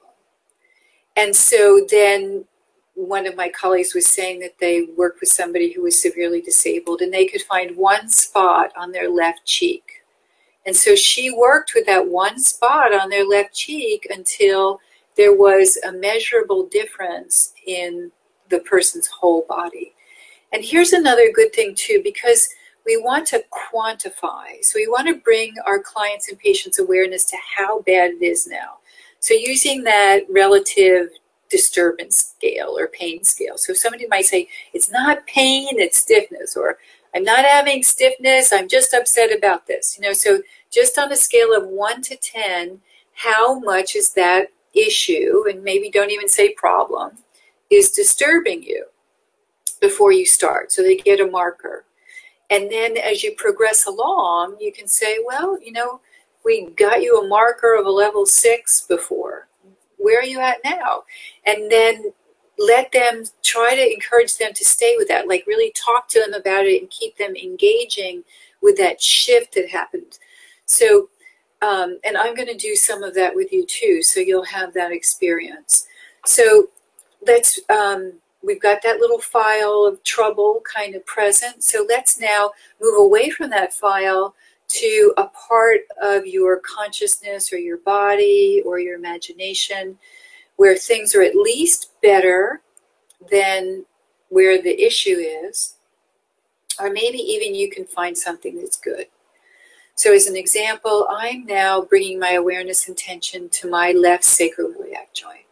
And so then one of my colleagues was saying that they worked with somebody who was severely disabled and they could find one spot on their left cheek. And so she worked with that one spot on their left cheek until there was a measurable difference in the person's whole body. And here's another good thing too, because we want to quantify. So we want to bring our clients and patients awareness to how bad it is now. So using that relative disturbance scale or pain scale. So somebody might say, it's not pain, it's stiffness, or I'm not having stiffness, I'm just upset about this. So just on a scale of 1 to 10, how much is that issue, and maybe don't even say problem, is disturbing you before you start. So they get a marker. And then as you progress along, you can say, well, we got you a marker of a level 6 before. Where are you at now? And then let them try to encourage them to stay with that, like really talk to them about it and keep them engaging with that shift that happened. So, and I'm going to do some of that with you too, so you'll have that experience. So let's, we've got that little file of trouble kind of present. So let's now move away from that file to a part of your consciousness or your body or your imagination where things are at least better than where the issue is, or maybe even you can find something that's good. So as an example, I'm now bringing my awareness and attention to my left sacroiliac joint.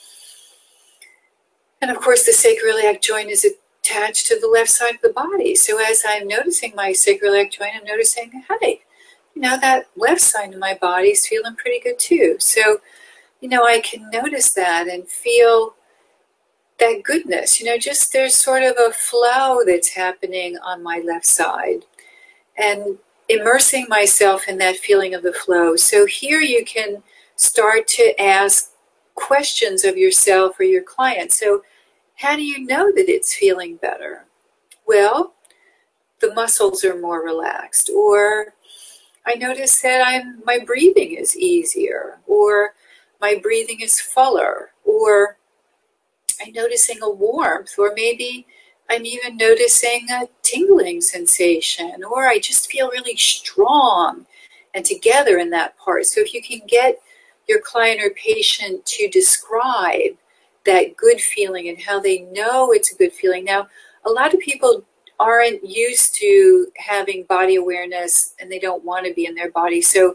And of course, the sacroiliac joint is attached to the left side of the body. So as I'm noticing my sacroiliac joint, I'm noticing, hey, that left side of my body is feeling pretty good too. So, I can notice that and feel that goodness. Just there's sort of a flow that's happening on my left side and immersing myself in that feeling of the flow. So here you can start to ask questions of yourself or your client. So how do you know that it's feeling better? Well, the muscles are more relaxed, or I notice that my breathing is easier, or my breathing is fuller, or I'm noticing a warmth, or maybe I'm even noticing a tingling sensation, or I just feel really strong and together in that part. So if you can get your client or patient to describe that good feeling and how they know it's a good feeling. Now, a lot of people aren't used to having body awareness and they don't want to be in their body. So,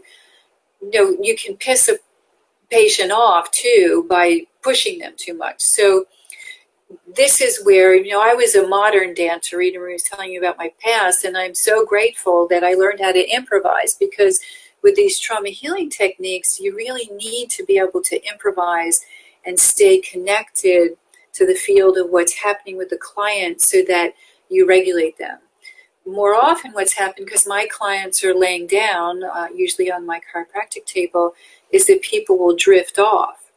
you can piss a patient off too by pushing them too much. So this is where, I was a modern dancer. Rita Marie was telling you about my past, and I'm so grateful that I learned how to improvise, because with these trauma healing techniques, you really need to be able to improvise and stay connected to the field of what's happening with the client so that you regulate them. More often what's happened, because my clients are laying down, usually on my chiropractic table, is that people will drift off.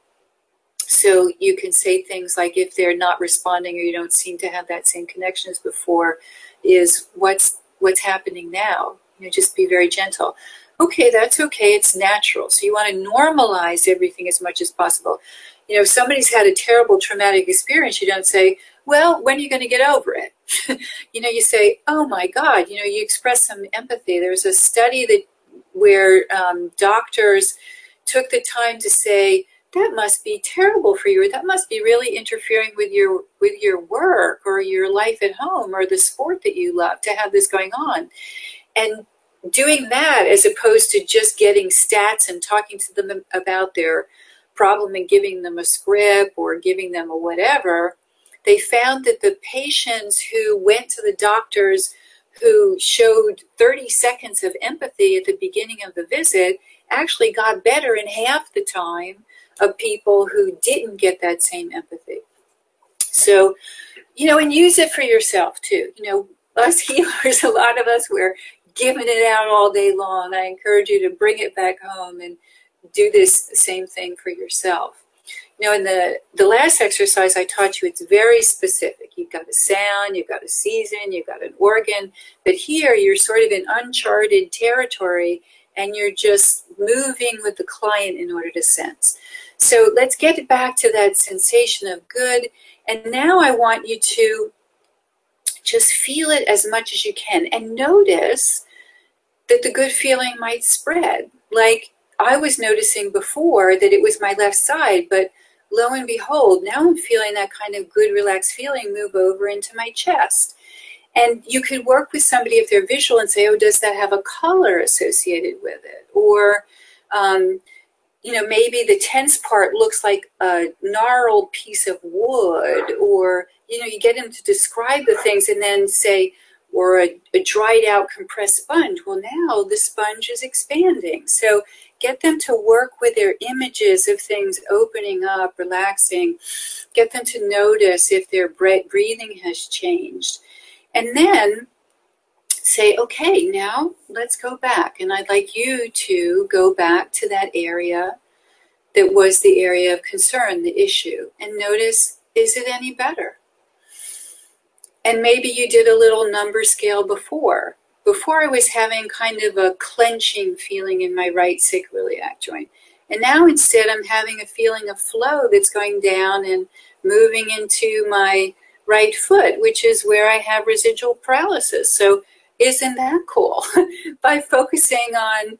So you can say things like, if they're not responding or you don't seem to have that same connection as before, is what's happening now? Just be very gentle. Okay, that's okay, it's natural. So you want to normalize everything as much as possible. If somebody's had a terrible traumatic experience, you don't say, well, when are you going to get over it? You say, oh my God, you express some empathy. There's a study that where doctors took the time to say, that must be terrible for you, or that must be really interfering with your work or your life at home or the sport that you love to have this going on. And doing that, as opposed to just getting stats and talking to them about their problem and giving them a script or giving them a whatever, they found that the patients who went to the doctors who showed 30 seconds of empathy at the beginning of the visit actually got better in half the time of people who didn't get that same empathy. So, and use it for yourself too. Us healers, a lot of us, we're giving it out all day long. I encourage you to bring it back home and do this same thing for yourself. In the last exercise I taught you, it's very specific. You've got a sound, you've got a season, you've got an organ, but here you're sort of in uncharted territory and you're just moving with the client in order to sense. So let's get back to that sensation of good. And now I want you to just feel it as much as you can and notice that the good feeling might spread. Like I was noticing before that it was my left side, but lo and behold, now I'm feeling that kind of good, relaxed feeling move over into my chest. And you could work with somebody if they're visual and say, oh, does that have a color associated with it? Or, maybe the tense part looks like a gnarled piece of wood, or, you get them to describe the things and then say, or a dried out compressed sponge. Well, now the sponge is expanding. So get them to work with their images of things opening up, relaxing. Get them to notice if their breathing has changed. And then say, okay, now let's go back. And I'd like you to go back to that area that was the area of concern, the issue, and notice, is it any better? And maybe you did a little number scale before. Before I was having kind of a clenching feeling in my right sacroiliac joint. And now instead I'm having a feeling of flow that's going down and moving into my right foot, which is where I have residual paralysis. So isn't that cool? By focusing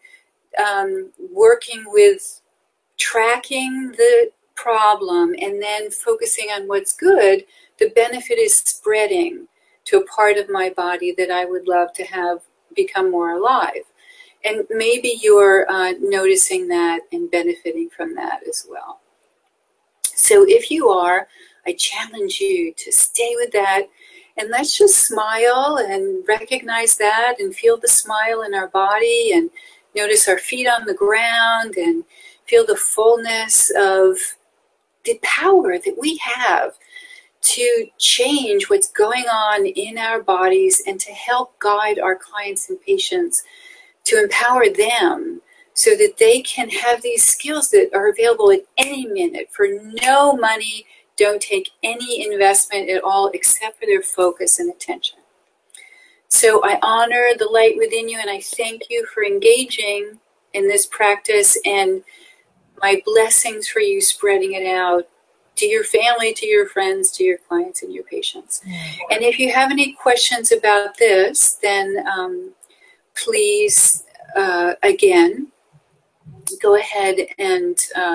on working with tracking the problem and then focusing on what's good, the benefit is spreading to a part of my body that I would love to have become more alive. And maybe you're noticing that and benefiting from that as well. So if you are, I challenge you to stay with that. And let's just smile and recognize that and feel the smile in our body and notice our feet on the ground and feel the fullness of the power that we have to change what's going on in our bodies and to help guide our clients and patients, to empower them so that they can have these skills that are available at any minute for no money. Don't take any investment at all except for their focus and attention. So I honor the light within you and I thank you for engaging in this practice, and my blessings for you spreading it out to your family, to your friends, to your clients and your patients. And if you have any questions about this, then please, again, go ahead and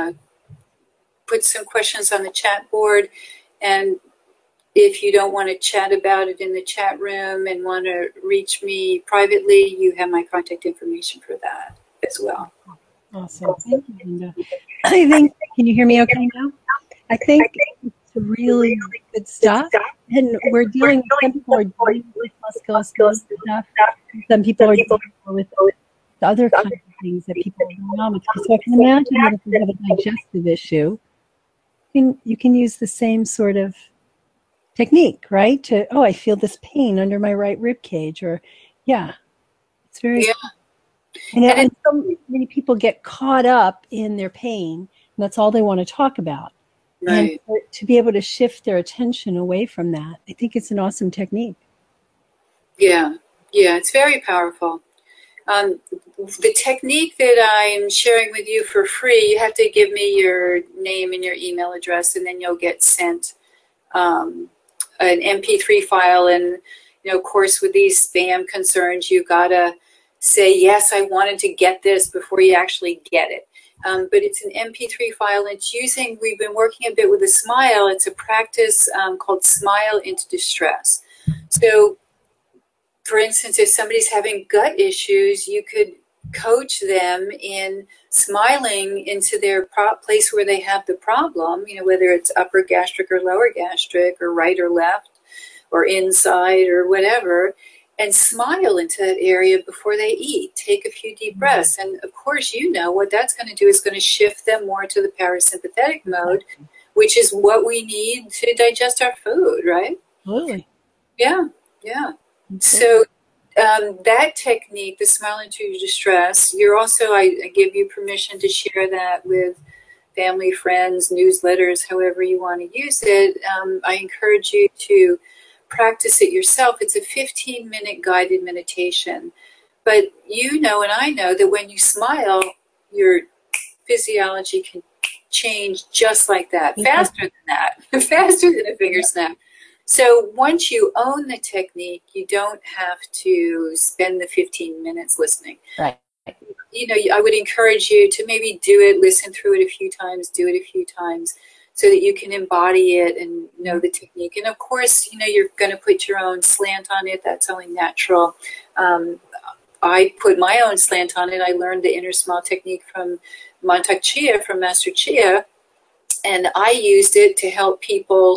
put some questions on the chat board. And if you don't want to chat about it in the chat room and want to reach me privately, you have my contact information for that as well. Awesome. Thank you, Linda. I think, can you hear me okay now? I think it's really good stuff. And we're dealing with, some people are dealing with musculoskeletal stuff. Some people are dealing with other kinds of things that people are going on with. So I can imagine that if you have a digestive issue, you can use the same sort of technique, right? I feel this pain under my right rib cage, or it's very. Yeah. And so many people get caught up in their pain, and that's all they want to talk about. Right. And to be able to shift their attention away from that, I think it's an awesome technique. Yeah, it's very powerful. The technique that I'm sharing with you for free, you have to give me your name and your email address, and then you'll get sent an MP3 file. And, of course, with these spam concerns, you got to say, yes, I wanted to get this before you actually get it. But it's an MP3 file, and we've been working a bit with a smile. It's a practice called Smile into Distress. So, for instance, if somebody's having gut issues, you could coach them in smiling into their place where they have the problem, whether it's upper gastric or lower gastric or right or left or inside or whatever, and smile into that area before they eat. Take a few deep breaths. And of course, what that's going to do is going to shift them more to the parasympathetic mode, which is what we need to digest our food, right? Absolutely. Yeah. So that technique, the Smile into Distress, I give you permission to share that with family, friends, newsletters, however you want to use it. I encourage you to practice it yourself. It's a 15-minute guided meditation. But and I know that when you smile, your physiology can change just like that, faster than that, faster than a finger snap. So once you own the technique, you don't have to spend the 15 minutes listening. Right. I would encourage you to maybe do it, listen through it a few times, do it a few times, so that you can embody it and know the technique. And of course, you're going to put your own slant on it. That's only natural. I put my own slant on it. I learned the inner smile technique from Mantak Chia, from Master Chia, and I used it to help people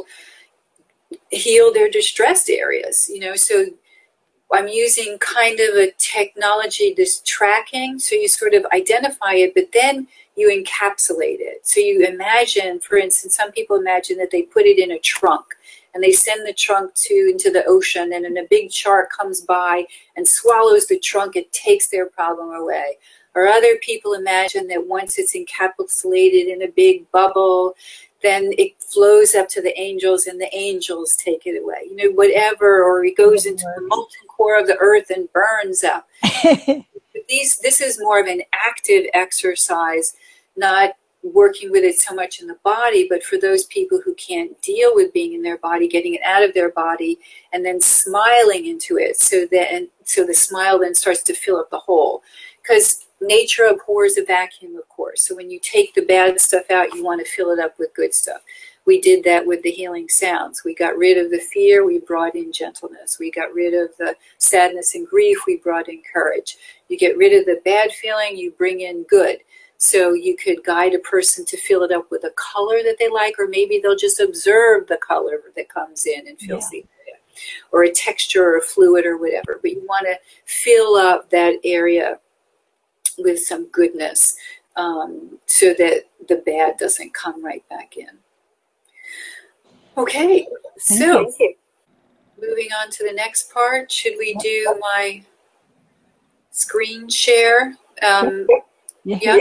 heal their distressed areas. So I'm using kind of a technology, this tracking, so you sort of identify it, but then you encapsulate it. So you imagine, for instance, some people imagine that they put it in a trunk and they send the trunk into the ocean, and then a big shark comes by and swallows the trunk and takes their problem away. Or other people imagine that once it's encapsulated in a big bubble, then it flows up to the angels and the angels take it away, whatever, or it goes into the molten core of the earth and burns up. This is more of an active exercise, not working with it so much in the body, but for those people who can't deal with being in their body, getting it out of their body and then smiling into it. So the smile then starts to fill up the hole, because nature abhors a vacuum, of course. So when you take the bad stuff out, you want to fill it up with good stuff. We did that with the healing sounds. We got rid of the fear, we brought in gentleness. We got rid of the sadness and grief, we brought in courage. You get rid of the bad feeling, you bring in good. So you could guide a person to fill it up with a color that they like, or maybe they'll just observe the color that comes in and fills the area, or a texture or a fluid or whatever. But you want to fill up that area with some goodness, so that the bad doesn't come right back in. Okay, so moving on to the next part, should we do my screen share? Yeah.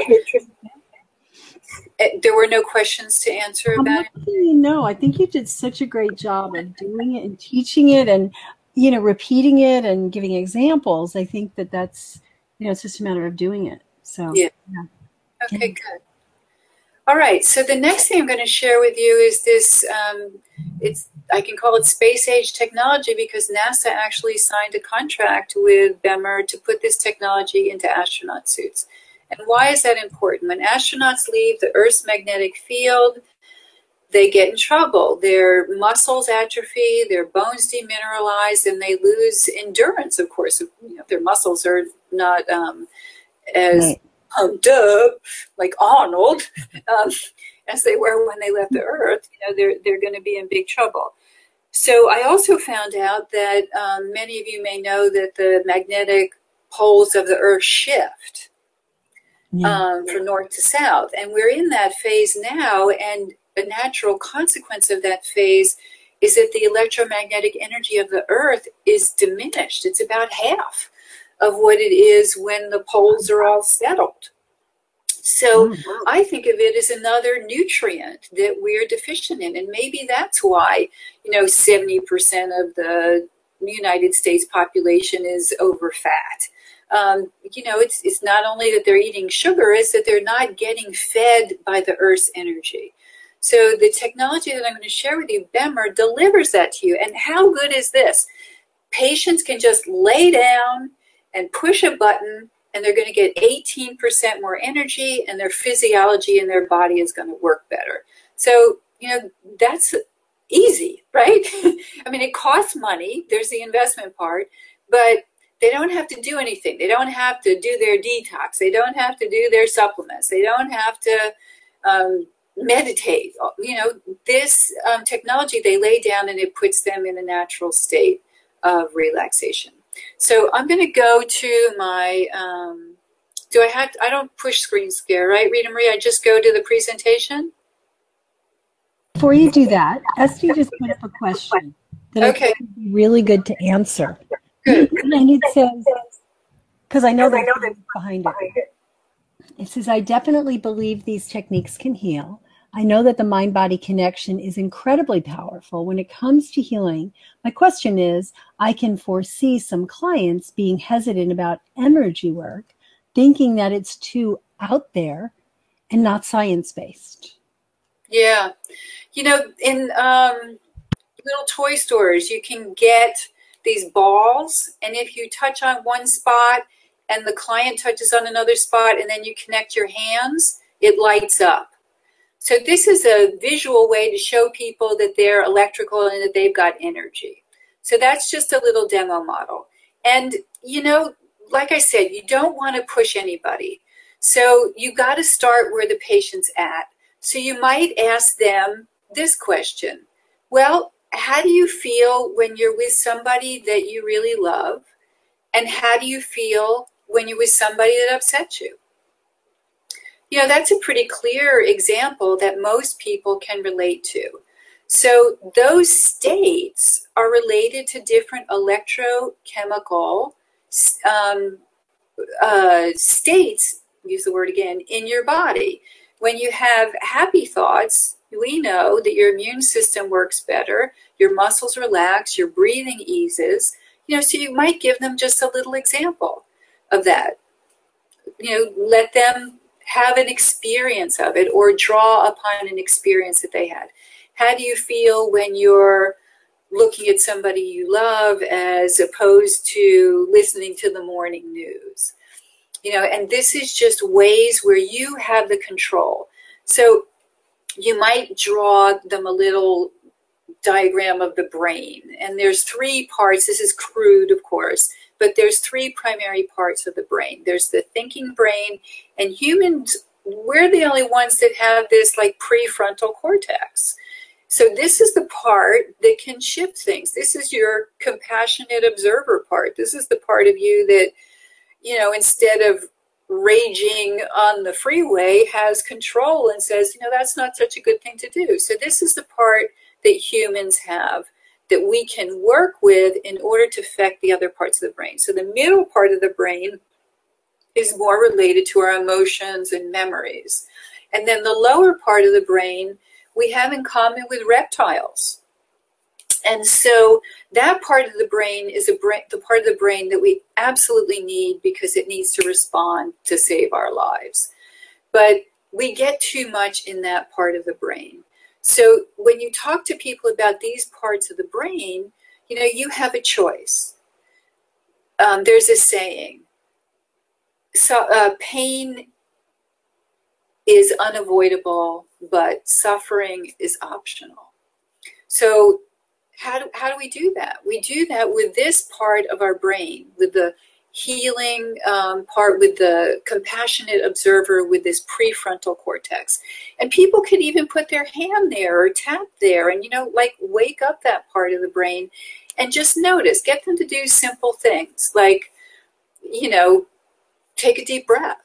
There were no questions to answer about it? No, I think you did such a great job of doing it and teaching it and, repeating it and giving examples. I think that's, it's just a matter of doing it. So, yeah. Okay, good. All right. So the next thing I'm going to share with you is this, I can call it space age technology, because NASA actually signed a contract with BEMER to put this technology into astronaut suits. And why is that important? When astronauts leave the Earth's magnetic field, they get in trouble. Their muscles atrophy, their bones demineralize, and they lose endurance, of course. Their muscles are not as pumped up like Arnold as they were when they left the Earth. They're going to be in big trouble. So I also found out that many of you may know that the magnetic poles of the Earth shift from north to south. And we're in that phase now, and a natural consequence of that phase is that the electromagnetic energy of the Earth is diminished. It's about half of what it is when the poles are all settled. So I think of it as another nutrient that we're deficient in. And maybe that's why, 70% of the United States population is over fat. It's not only that they're eating sugar, it's that they're not getting fed by the Earth's energy. So the technology that I'm going to share with you, BEMER, delivers that to you. And how good is this? Patients can just lay down and push a button, and they're going to get 18% more energy, and their physiology in their body is going to work better. So, that's easy, right? I mean, it costs money. There's the investment part, but they don't have to do anything. They don't have to do their detox. They don't have to do their supplements. They don't have to meditate. This technology they lay down, and it puts them in a natural state of relaxation. So I'm going to go to my, I don't push screen share, right, Rita Marie? I just go to the presentation? Before you do that, Esty just put up a question that I think would be really good to answer. Good. And it says, because I know there's behind it. It says, I definitely believe these techniques can heal. I know that the mind-body connection is incredibly powerful when it comes to healing. My question is, I can foresee some clients being hesitant about energy work, thinking that it's too out there and not science-based. Yeah. In little toy stores, you can get these balls, and if you touch on one spot and the client touches on another spot and then you connect your hands, it lights up. So this is a visual way to show people that they're electrical and that they've got energy. So that's just a little demo model. And, like I said, you don't want to push anybody. So you got to start where the patient's at. So you might ask them this question. Well, how do you feel when you're with somebody that you really love? And how do you feel when you're with somebody that upsets you? That's a pretty clear example that most people can relate to. So those states are related to different electrochemical states, use the word again, in your body. When you have happy thoughts, we know that your immune system works better, your muscles relax, your breathing eases. So you might give them just a little example of that. Let them have an experience of it or draw upon an experience that they had. How do you feel when you're looking at somebody you love as opposed to listening to the morning news? And this is just ways where you have the control. So you might draw them a little diagram of the brain. And there's 3 parts. This is crude, of course, but there's 3 primary parts of the brain. There's the thinking brain, and humans, we're the only ones that have this like prefrontal cortex. So this is the part that can shift things. This is your compassionate observer part. This is the part of you that, instead of raging on the freeway, has control and says, that's not such a good thing to do. So this is the part that humans have that we can work with in order to affect the other parts of the brain. So the middle part of the brain is more related to our emotions and memories. And then the lower part of the brain we have in common with reptiles. And so that part of the brain is the part of the brain that we absolutely need because it needs to respond to save our lives. But we get too much in that part of the brain. So when you talk to people about these parts of the brain, you have a choice. There's a saying, pain is unavoidable, but suffering is optional. So how do we do that? We do that with this part of our brain, with the healing part, with the compassionate observer, with this prefrontal cortex. And people could even put their hand there or tap there and, wake up that part of the brain and just notice, get them to do simple things like, take a deep breath.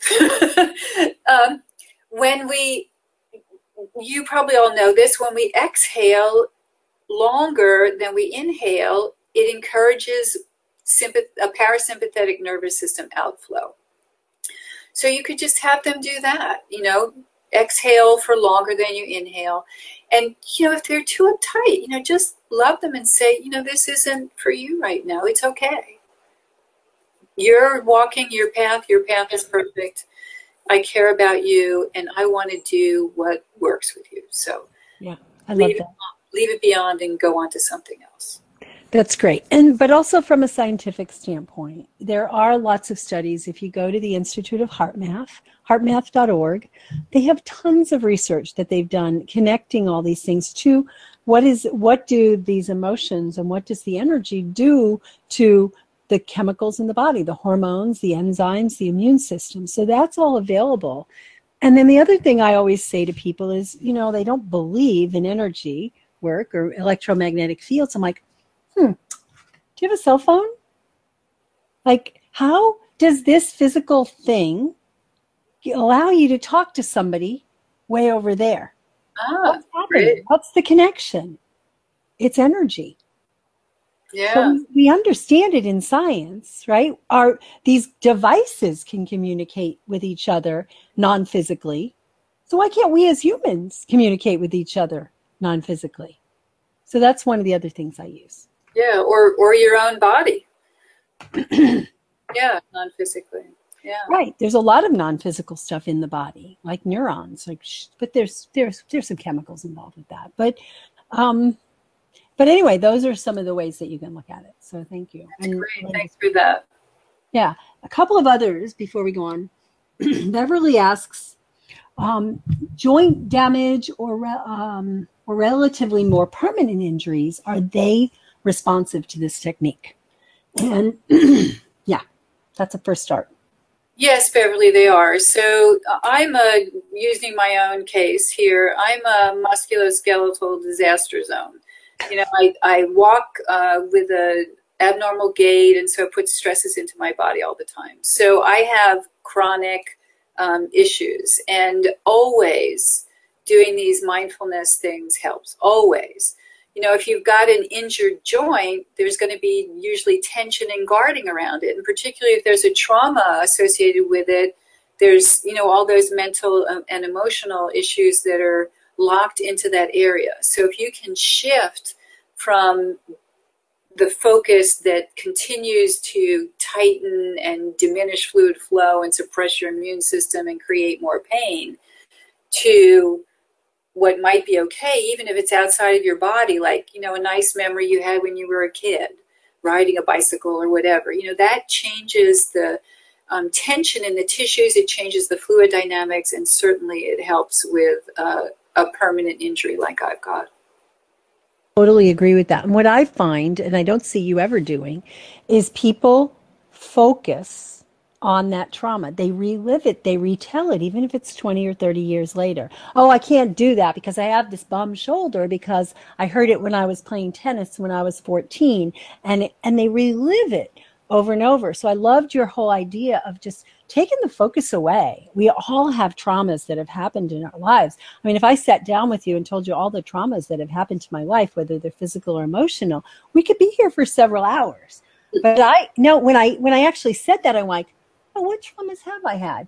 You probably all know this, when we exhale longer than we inhale, it encourages a parasympathetic nervous system outflow. So you could just have them do that, exhale for longer than you inhale. And, if they're too uptight, just love them and say, this isn't for you right now. It's okay. You're walking your path is perfect. I care about you, and I want to do what works with you. So yeah, I love that. Leave it beyond and go on to something else. That's great. But also from a scientific standpoint, there are lots of studies. If you go to the Institute of HeartMath, heartmath.org, they have tons of research that they've done connecting all these things to what do these emotions and what does the energy do to the chemicals in the body, the hormones, the enzymes, the immune system. So that's all available. And then the other thing I always say to people is, they don't believe in energy work or electromagnetic fields. I'm like, do you have a cell phone? Like, how does this physical thing allow you to talk to somebody way over there? What's happening? Great. What's the connection? It's energy. Yeah. So we understand it in science, right? These devices can communicate with each other non-physically. So why can't we as humans communicate with each other non-physically? So that's one of the other things I use. Yeah, or your own body. Yeah, non-physically. Yeah. Right. There's a lot of non-physical stuff in the body, like neurons. But there's some chemicals involved with that. But anyway, those are some of the ways that you can look at it. So thank you. That's great. Thanks for that. Yeah. A couple of others before we go on. Beverly asks, joint damage or relatively more permanent injuries, are they responsive to this technique? And yeah, that's a first start. Yes, Beverly, they are. So I'm using my own case here. I'm a musculoskeletal disaster zone. I walk with an abnormal gait, and so it puts stresses into my body all the time. So I have chronic issues, and always doing these mindfulness things helps. Always. If you've got an injured joint, there's going to be usually tension and guarding around it. And particularly if there's a trauma associated with it, there's, all those mental and emotional issues that are locked into that area. So if you can shift from the focus that continues to tighten and diminish fluid flow and suppress your immune system and create more pain to what might be okay, even if it's outside of your body, like, a nice memory you had when you were a kid, riding a bicycle or whatever, that changes the tension in the tissues, it changes the fluid dynamics, and certainly it helps with a permanent injury like I've got. Totally agree with that. And what I find, and I don't see you ever doing, is people focus on that trauma. They relive it, they retell it, even if it's 20 or 30 years later. Oh, I can't do that because I have this bum shoulder because I heard it when I was playing tennis when I was 14, and they relive it over and over. So I loved your whole idea of just taking the focus away. We all have traumas that have happened in our lives. I mean, if I sat down with you and told you all the traumas that have happened to my life, whether they're physical or emotional, we could be here for several hours. But when I actually said that, I'm like, oh, what traumas have I had?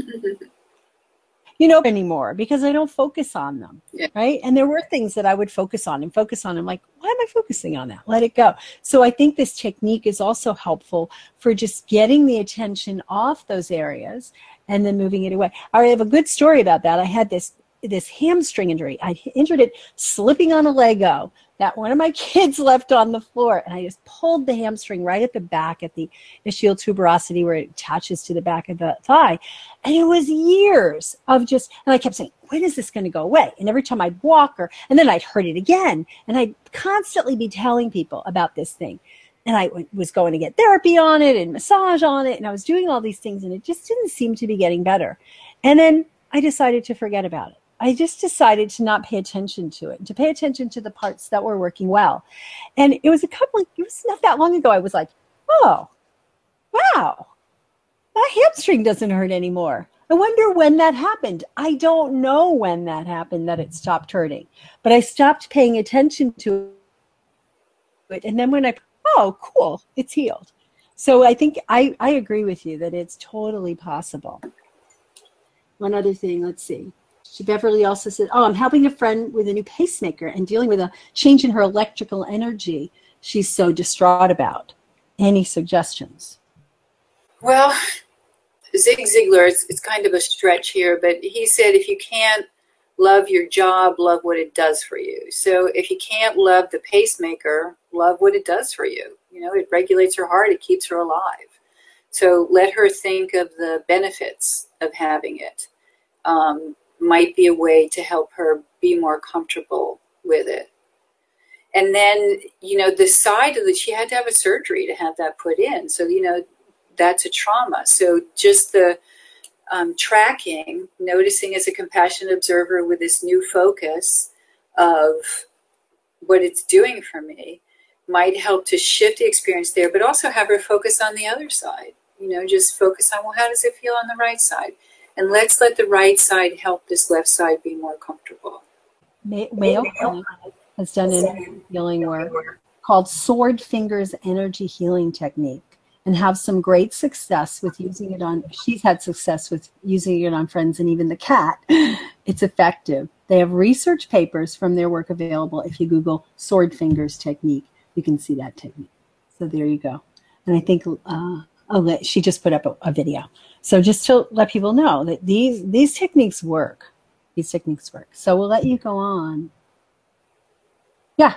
Anymore, because I don't focus on them, yeah. Right? And there were things that I would focus on. I'm like, why am I focusing on that? Let it go. So I think this technique is also helpful for just getting the attention off those areas and then moving it away. I have a good story about that. I had this hamstring injury. I injured it slipping on a Lego that one of my kids left on the floor, and I just pulled the hamstring right at the back at the ischial tuberosity where it attaches to the back of the thigh. And it was years of and I kept saying, when is this going to go away? And every time I'd walk and then I'd hurt it again. And I'd constantly be telling people about this thing. And I was going to get therapy on it and massage on it. And I was doing all these things, and it just didn't seem to be getting better. And then I decided to forget about it. I just decided to not pay attention to it, to pay attention to the parts that were working well. And it was not that long ago, I was like, oh, wow, that hamstring doesn't hurt anymore. I wonder when that happened. I don't know when that happened, that it stopped hurting. But I stopped paying attention to it. And then oh, cool, it's healed. So I think I agree with you that it's totally possible. One other thing, let's see. Beverly also said, I'm helping a friend with a new pacemaker and dealing with a change in her electrical energy she's so distraught about. Any suggestions? Well, Zig Ziglar, it's kind of a stretch here, but he said if you can't love your job, love what it does for you. So if you can't love the pacemaker, love what it does for you. You know, it regulates her heart, it keeps her alive. So let her think of the benefits of having it. Might be a way to help her be more comfortable with it. And then, you know, the side of she had to have a surgery to have that put in. So, you know, that's a trauma. So just the tracking, noticing as a compassionate observer with this new focus of what it's doing for me might help to shift the experience there, but also have her focus on the other side. You know, just focus on, well, how does it feel on the right side? And let's let the right side help this left side be more comfortable. Mayo has done an healing work called Sword Fingers Energy Healing Technique, and have some great success with using it on, she's had success with using it on friends and even the cat. It's effective. They have research papers from their work available. If you Google Sword Fingers Technique, you can see that technique. So there you go. And I think she just put up a video. So just to let people know that these techniques work. These techniques work. So we'll let you go on. Yeah.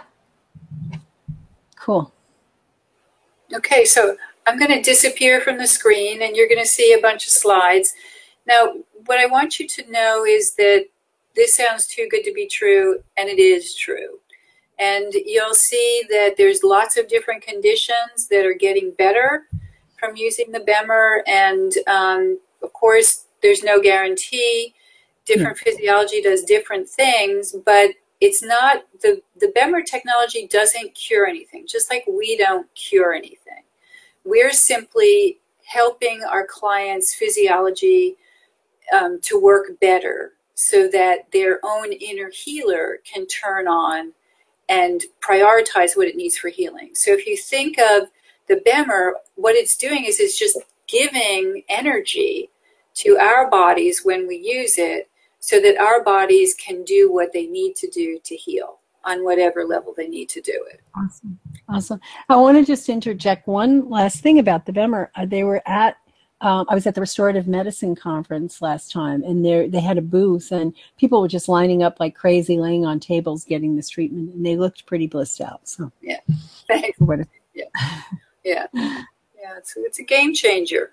Cool. Okay, so I'm going to disappear from the screen and you're going to see a bunch of slides. Now, what I want you to know is that this sounds too good to be true, and it is true. And you'll see that there's lots of different conditions that are getting better from using the BEMER. And of course, there's no guarantee. Different physiology does different things, but it's not, the BEMER technology doesn't cure anything, just like we don't cure anything. We're simply helping our clients' physiology to work better so that their own inner healer can turn on and prioritize what it needs for healing. So if you think of the BEMER, what it's doing is it's just giving energy to our bodies when we use it so that our bodies can do what they need to do to heal on whatever level they need to do it. Awesome. Awesome. I want to just interject one last thing about the BEMER. They were at, I was at the Restorative Medicine Conference last time, and they had a booth, and people were just lining up like crazy, laying on tables, getting this treatment, and they looked pretty blissed out. So yeah, thanks. Yeah. It's a game changer.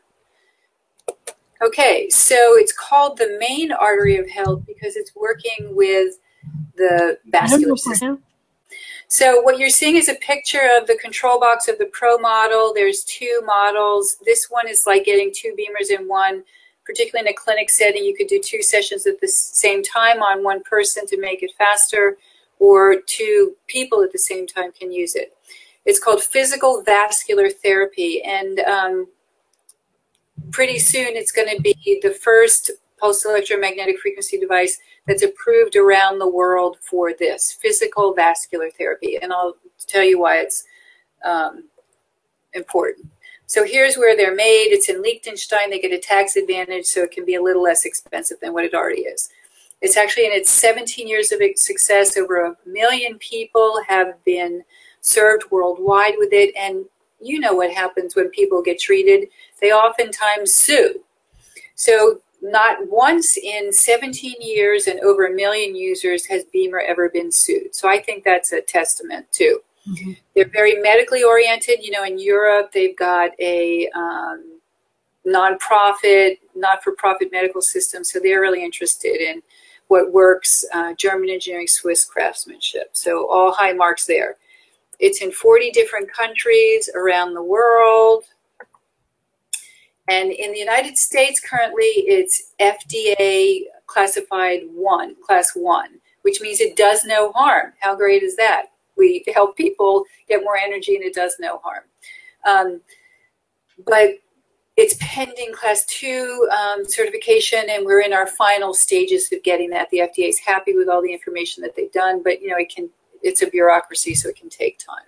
Okay, so it's called the main artery of health because it's working with the vascular system. So what you're seeing is a picture of the control box of the Pro model. There's two models. This one is like getting two BEMERs in one. Particularly in a clinic setting, you could do 2 sessions at the same time on one person to make it faster, or 2 people at the same time can use it. It's called physical vascular therapy, and pretty soon it's going to be the first pulse electromagnetic frequency device that's approved around the world for this physical vascular therapy. And I'll tell you why it's important. So here's where they're made. It's in Liechtenstein. They get a tax advantage, so it can be a little less expensive than what it already is. It's actually in its 17 years of success. Over 1 million people have been served worldwide with it. And you know what happens when people get treated. They oftentimes sue. So not once in 17 years and over 1 million users has BEMER ever been sued. So I think that's a testament too. Mm-hmm. They're very medically oriented. You know, in Europe, they've got a non-for-profit medical system. So they're really interested in what works, German engineering, Swiss craftsmanship. So all high marks there. It's in 40 different countries around the world. And in the United States, currently, it's FDA classified class 1, which means it does no harm. How great is that? We help people get more energy and it does no harm. But it's pending class 2 certification, and we're in our final stages of getting that. The FDA is happy with all the information that they've done, but you know, it's a bureaucracy, so it can take time.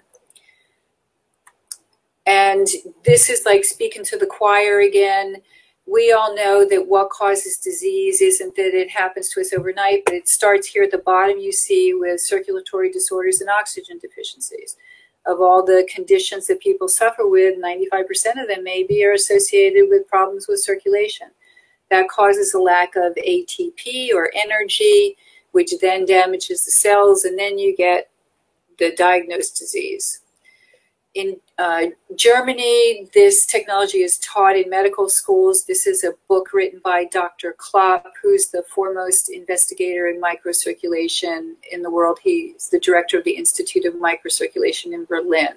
And this is like speaking to the choir again. We all know that what causes disease isn't that it happens to us overnight, but it starts here at the bottom, you see, with circulatory disorders and oxygen deficiencies. Of all the conditions that people suffer with, 95% of them maybe are associated with problems with circulation. That causes a lack of ATP or energy, which then damages the cells, and then you get the diagnosed disease. In Germany, this technology is taught in medical schools. This is a book written by Dr. Klopp, who's the foremost investigator in microcirculation in the world. He's the director of the Institute of Microcirculation in Berlin.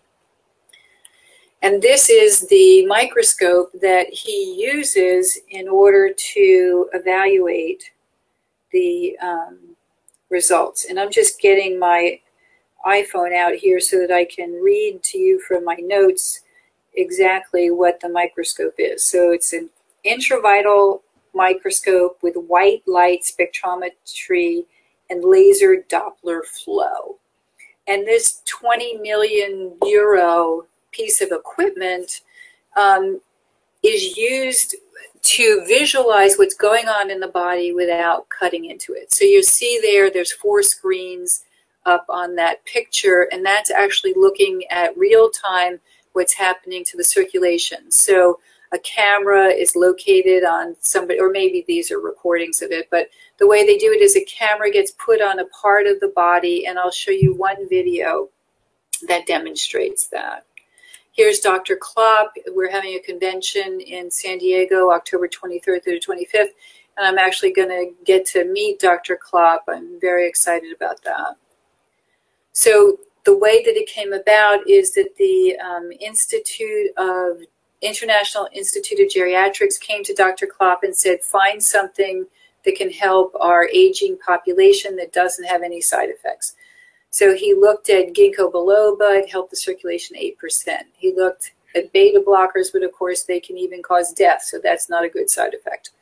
And this is the microscope that he uses in order to evaluate the results. And I'm just getting my iPhone out here so that I can read to you from my notes exactly what the microscope is. So it's an intravital microscope with white light spectrometry and laser Doppler flow. And this 20 million euro piece of equipment is used to visualize what's going on in the body without cutting into it. So you see there's 4 screens up on that picture, and that's actually looking at real time what's happening to the circulation. So a camera is located on somebody, or maybe these are recordings of it, but the way they do it is a camera gets put on a part of the body, and I'll show you one video that demonstrates that. Here's Dr. Klopp. We're having a convention in San Diego, October 23rd through the 25th, and I'm actually going to get to meet Dr. Klopp. I'm very excited about that. So the way that it came about is that the International Institute of Geriatrics came to Dr. Klopp and said, find something that can help our aging population that doesn't have any side effects. So he looked at ginkgo biloba. It helped the circulation 8%. He looked at beta blockers, but of course they can even cause death, so that's not a good side effect.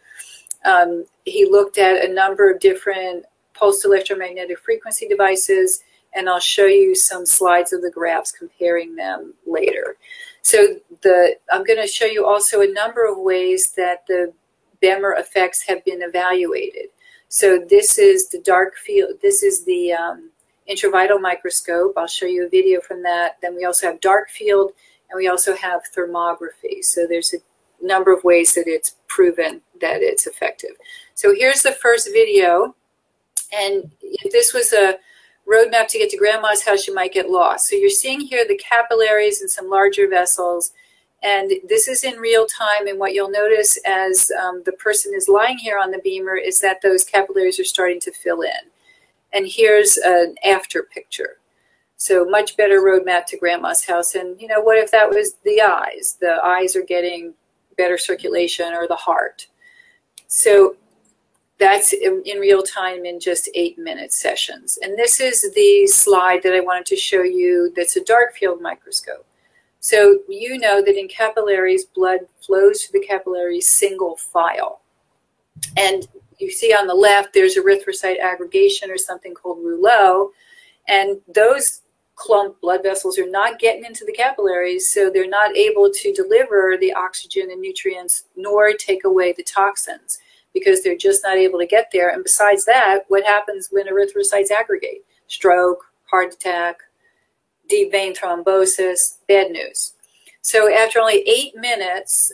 He looked at a number of different pulsed electromagnetic frequency devices, and I'll show you some slides of the graphs comparing them later. So I'm going to show you also a number of ways that the BEMER effects have been evaluated. So this is the dark field. This is the intravital microscope. I'll show you a video from that. Then we also have dark field, and we also have thermography. So there's a number of ways that it's proven that it's effective. So here's the first video. And if this was a roadmap to get to grandma's house, you might get lost. So you're seeing here the capillaries and some larger vessels. And this is in real time. And what you'll notice as the person is lying here on the BEMER is that those capillaries are starting to fill in. And here's an after picture. So much better roadmap to grandma's house. And you know, what if that was the eyes? The eyes are getting better circulation, or the heart. So that's in real time in just 8-minute sessions. And this is the slide that I wanted to show you that's a dark field microscope. So you know that in capillaries, blood flows through the capillaries single file. And you see on the left, there's erythrocyte aggregation or something called rouleau. And those clump blood vessels are not getting into the capillaries, so they're not able to deliver the oxygen and nutrients nor take away the toxins, because they're just not able to get there. And besides that, what happens when erythrocytes aggregate? Stroke, heart attack, deep vein thrombosis, bad news. So after only 8 minutes,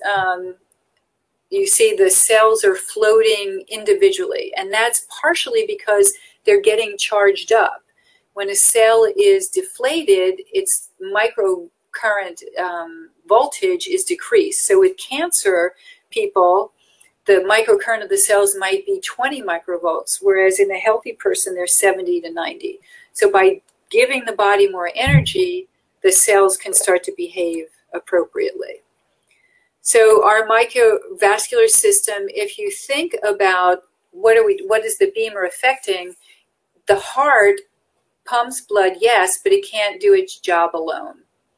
you see the cells are floating individually, and that's partially because they're getting charged up. When a cell is deflated, its microcurrent voltage is decreased. So with cancer people, the microcurrent of the cells might be 20 microvolts, whereas in a healthy person, they're 70 to 90. So by giving the body more energy, the cells can start to behave appropriately. So our microvascular system, if you think about what is the BEMER affecting, the heart pumps blood, yes, but it can't do its job alone.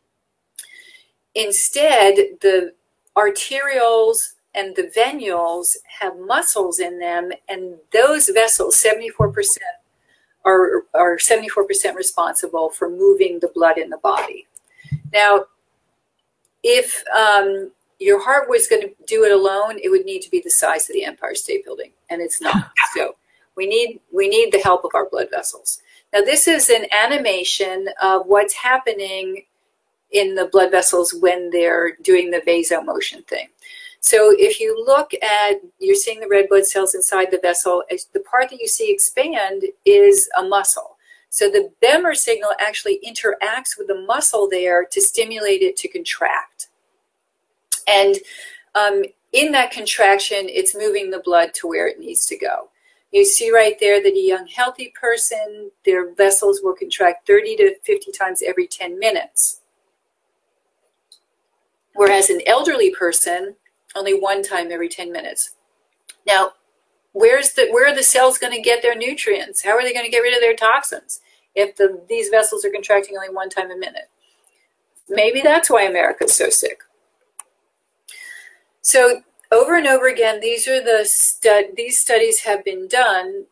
Instead, the arterioles and the venules have muscles in them, and those vessels, 74%, are 74% responsible for moving the blood in the body. Now, if your heart was going to do it alone, it would need to be the size of the Empire State Building, and it's not. So we need the help of our blood vessels. Now, this is an animation of what's happening in the blood vessels when they're doing the vasomotion thing. So if you look at, you're seeing the red blood cells inside the vessel, the part that you see expand is a muscle. So the BEMER signal actually interacts with the muscle there to stimulate it to contract. And in that contraction, it's moving the blood to where it needs to go. You see right there that a young healthy person, their vessels will contract 30 to 50 times every 10 minutes. Whereas an elderly person, only one time every 10 minutes. Now, where are the cells going to get their nutrients? How are they going to get rid of their toxins if these vessels are contracting only one time a minute? Maybe that's why America's so sick. So over and over again, these studies have been done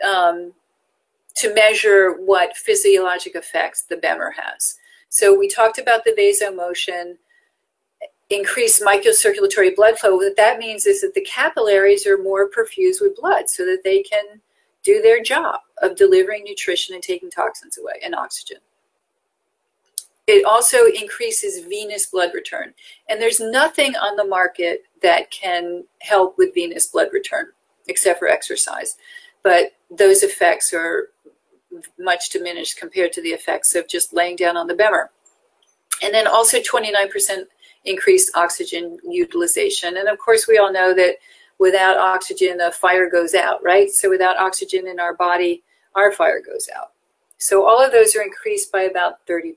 to measure what physiologic effects the BEMER has. So we talked about the vasomotion, increased microcirculatory blood flow. What that means is that the capillaries are more perfused with blood so that they can do their job of delivering nutrition and taking toxins away and oxygen. It also increases venous blood return. And there's nothing on the market that can help with venous blood return except for exercise. But those effects are much diminished compared to the effects of just laying down on the BEMER. And then also 29% increased oxygen utilization. And of course, we all know that without oxygen, a fire goes out, right? So without oxygen in our body, our fire goes out. So all of those are increased by about 30%.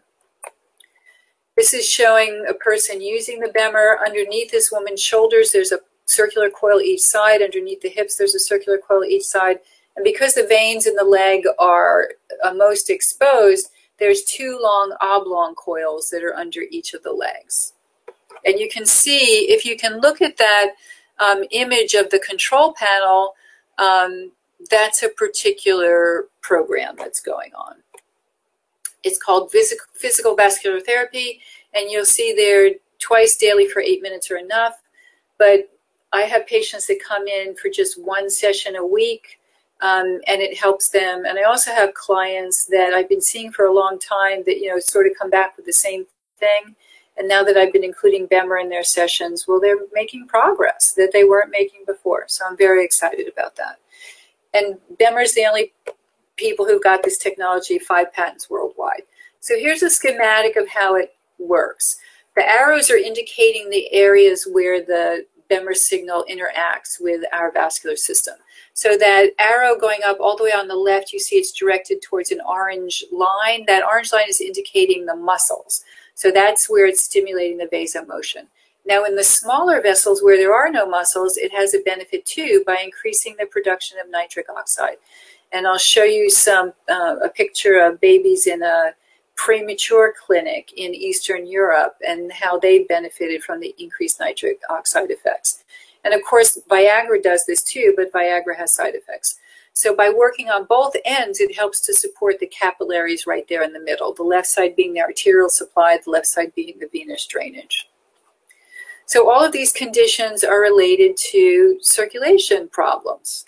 This is showing a person using the BEMER. Underneath this woman's shoulders, there's a circular coil each side. Underneath the hips, there's a circular coil each side. And because the veins in the leg are most exposed, there's two long oblong coils that are under each of the legs. And you can see, if you can look at that image of the control panel, that's a particular program that's going on. It's called physical vascular therapy, and you'll see there twice daily for 8 minutes are enough. But I have patients that come in for just one session a week, and it helps them. And I also have clients that I've been seeing for a long time that, you know, sort of come back with the same thing. And now that I've been including BEMER in their sessions, well, they're making progress that they weren't making before. So I'm very excited about that. And BEMER is the only people who've got this technology, 5 patents worldwide. So here's a schematic of how it works. The arrows are indicating the areas where the BEMER signal interacts with our vascular system. So that arrow going up all the way on the left, you see it's directed towards an orange line. That orange line is indicating the muscles. So that's where it's stimulating the vasomotion. Now in the smaller vessels where there are no muscles, it has a benefit too by increasing the production of nitric oxide. And I'll show you a picture of babies in a premature clinic in Eastern Europe and how they benefited from the increased nitric oxide effects. And of course, Viagra does this too, but Viagra has side effects. So by working on both ends, it helps to support the capillaries right there in the middle, the left side being the arterial supply, the left side being the venous drainage. So all of these conditions are related to circulation problems.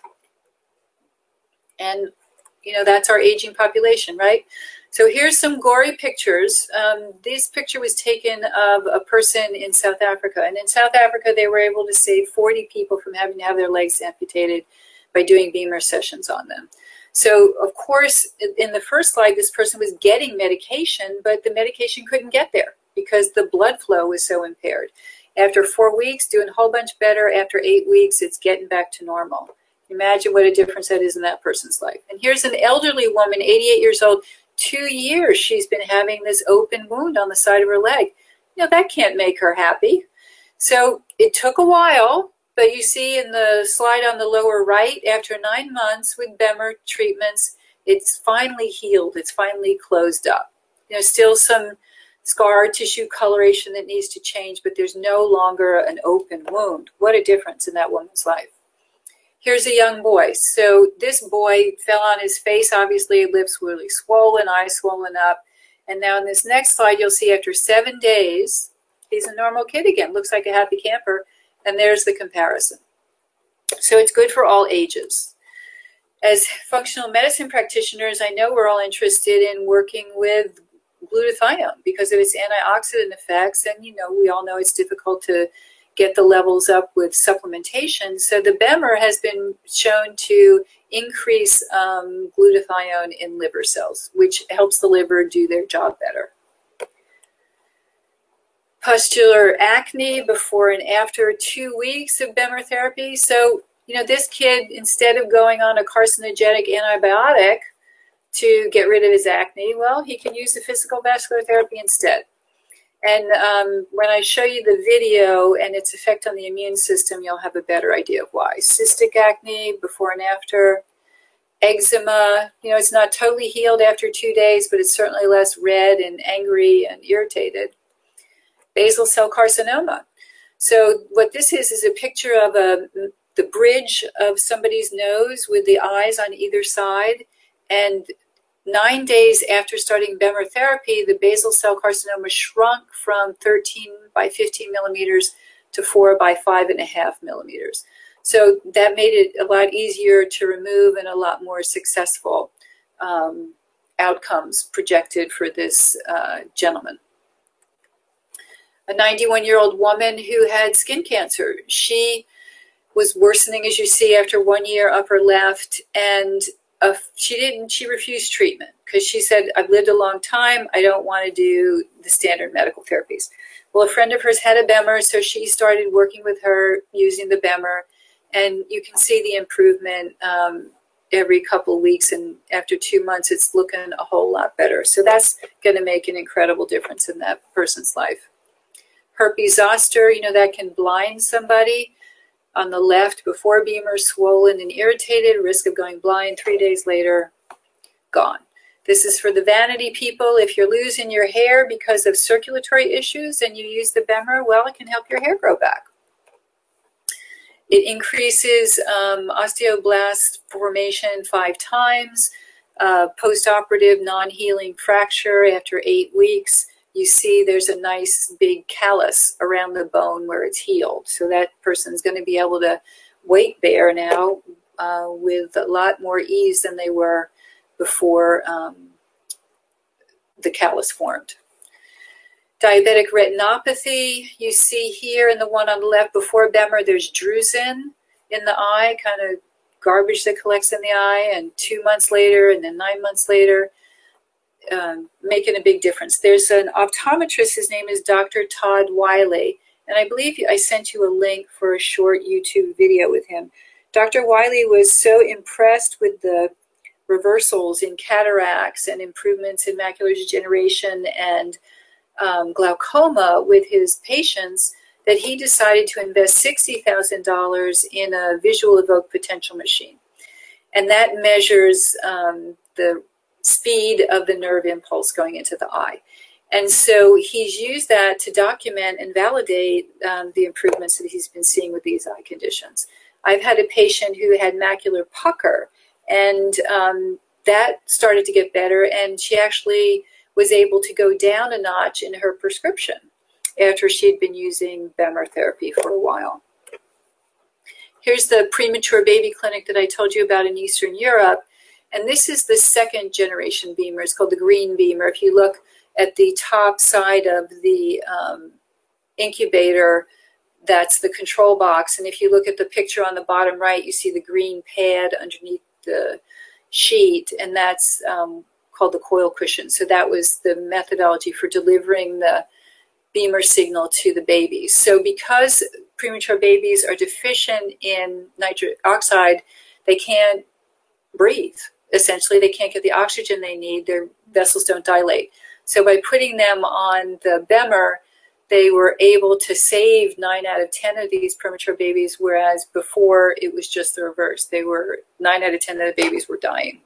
And, you know, that's our aging population, right? So here's some gory pictures. This picture was taken of a person in South Africa. And in South Africa, they were able to save 40 people from having to have their legs amputated by doing BEMER sessions on them. So, of course, in the first slide, this person was getting medication, but the medication couldn't get there because the blood flow was so impaired. After 4 weeks, doing a whole bunch better. After 8 weeks, it's getting back to normal. Imagine what a difference that is in that person's life. And here's an elderly woman, 88 years old. 2 years she's been having this open wound on the side of her leg. You know, that can't make her happy. So it took a while, but you see in the slide on the lower right, after 9 months with BEMER treatments, it's finally healed. It's finally closed up. You know, still some scar tissue coloration that needs to change, but there's no longer an open wound. What a difference in that woman's life. Here's a young boy. So this boy fell on his face. Obviously, lips were really swollen, eyes swollen up. And now in this next slide, you'll see after 7 days, he's a normal kid again. Looks like a happy camper. And there's the comparison. So it's good for all ages. As functional medicine practitioners, I know we're all interested in working with glutathione because of its antioxidant effects. And, you know, we all know it's difficult to get the levels up with supplementation. So the BEMER has been shown to increase glutathione in liver cells, which helps the liver do their job better. Pustular acne before and after 2 weeks of BEMER therapy. So, this kid, instead of going on a carcinogenic antibiotic to get rid of his acne, well, he can use the physical vascular therapy instead. And when I show you the video and its effect on the immune system, you'll have a better idea of why. Cystic acne before and after. Eczema, it's not totally healed after 2 days, but it's certainly less red and angry and irritated. Basal cell carcinoma. So what this is a picture of the bridge of somebody's nose with the eyes on either side. And 9 days after starting BEMER therapy, the basal cell carcinoma shrunk from 13 by 15 millimeters to 4 by 5.5 millimeters. So that made it a lot easier to remove and a lot more successful outcomes projected for this gentleman. A 91-year-old woman who had skin cancer. She was worsening, as you see, after 1 year, upper left, and she refused treatment because she said, I've lived a long time, I don't want to do the standard medical therapies. Well, a friend of hers had a BEMER, so she started working with her using the BEMER, and you can see the improvement every couple of weeks, and after 2 months, it's looking a whole lot better. So that's going to make an incredible difference in that person's life. Herpes zoster, that can blind somebody. On the left, before BEMER, swollen and irritated, risk of going blind 3 days later, gone. This is for the vanity people. If you're losing your hair because of circulatory issues and you use the BEMER, well, it can help your hair grow back. It increases osteoblast formation 5 times, post-operative non-healing fracture after 8 weeks. You see there's a nice big callus around the bone where it's healed. So that person's going to be able to weight bear now with a lot more ease than they were before the callus formed. Diabetic retinopathy, you see here in the one on the left before BEMER, there's drusen in the eye, kind of garbage that collects in the eye, and 2 months later and then 9 months later, making a big difference. There's an optometrist, his name is Dr. Todd Wiley, and I believe I sent you a link for a short YouTube video with him. Dr. Wiley was so impressed with the reversals in cataracts and improvements in macular degeneration and glaucoma with his patients that he decided to invest $60,000 in a visual evoked potential machine. And that measures the speed of the nerve impulse going into the eye. And so he's used that to document and validate the improvements that he's been seeing with these eye conditions. I've had a patient who had macular pucker, and that started to get better, and she actually was able to go down a notch in her prescription after she'd been using BEMER therapy for a while. Here's the premature baby clinic that I told you about in Eastern Europe. And this is the second generation BEMER. It's called the green BEMER. If you look at the top side of the incubator, that's the control box. And if you look at the picture on the bottom right, you see the green pad underneath the sheet, and that's called the coil cushion. So that was the methodology for delivering the BEMER signal to the babies. So because premature babies are deficient in nitric oxide, they can't breathe. Essentially, they can't get the oxygen they need. Their vessels don't dilate. So by putting them on the BEMER, they were able to save 9 out of 10 of these premature babies, whereas before it was just the reverse. 9 out of 10 of the babies were dying.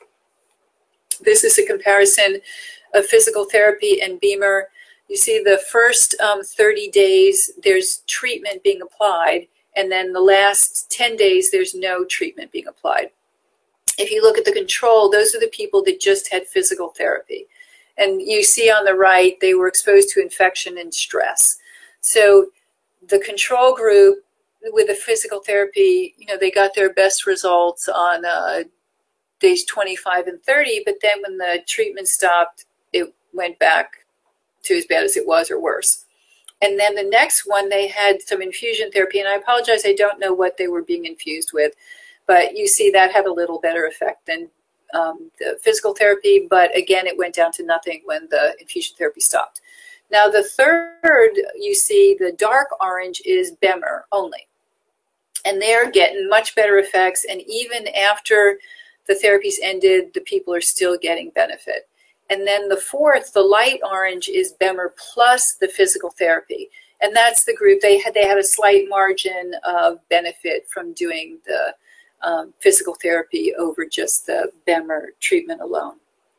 This is a comparison of physical therapy and BEMER. You see the first 30 days, there's treatment being applied, and then the last 10 days, there's no treatment being applied. If you look at the control, those are the people that just had physical therapy. And you see on the right, they were exposed to infection and stress. So the control group with the physical therapy, they got their best results on days 25 and 30, but then when the treatment stopped, it went back to as bad as it was or worse. And then the next one, they had some infusion therapy. And I apologize, I don't know what they were being infused with. But you see that had a little better effect than the physical therapy. But again, it went down to nothing when the infusion therapy stopped. Now, the third, you see the dark orange is BEMER only. And they're getting much better effects. And even after the therapies ended, the people are still getting benefit. And then the fourth, the light orange, is BEMER plus the physical therapy. And that's the group, they had a slight margin of benefit from doing the physical therapy over just the BEMER treatment alone.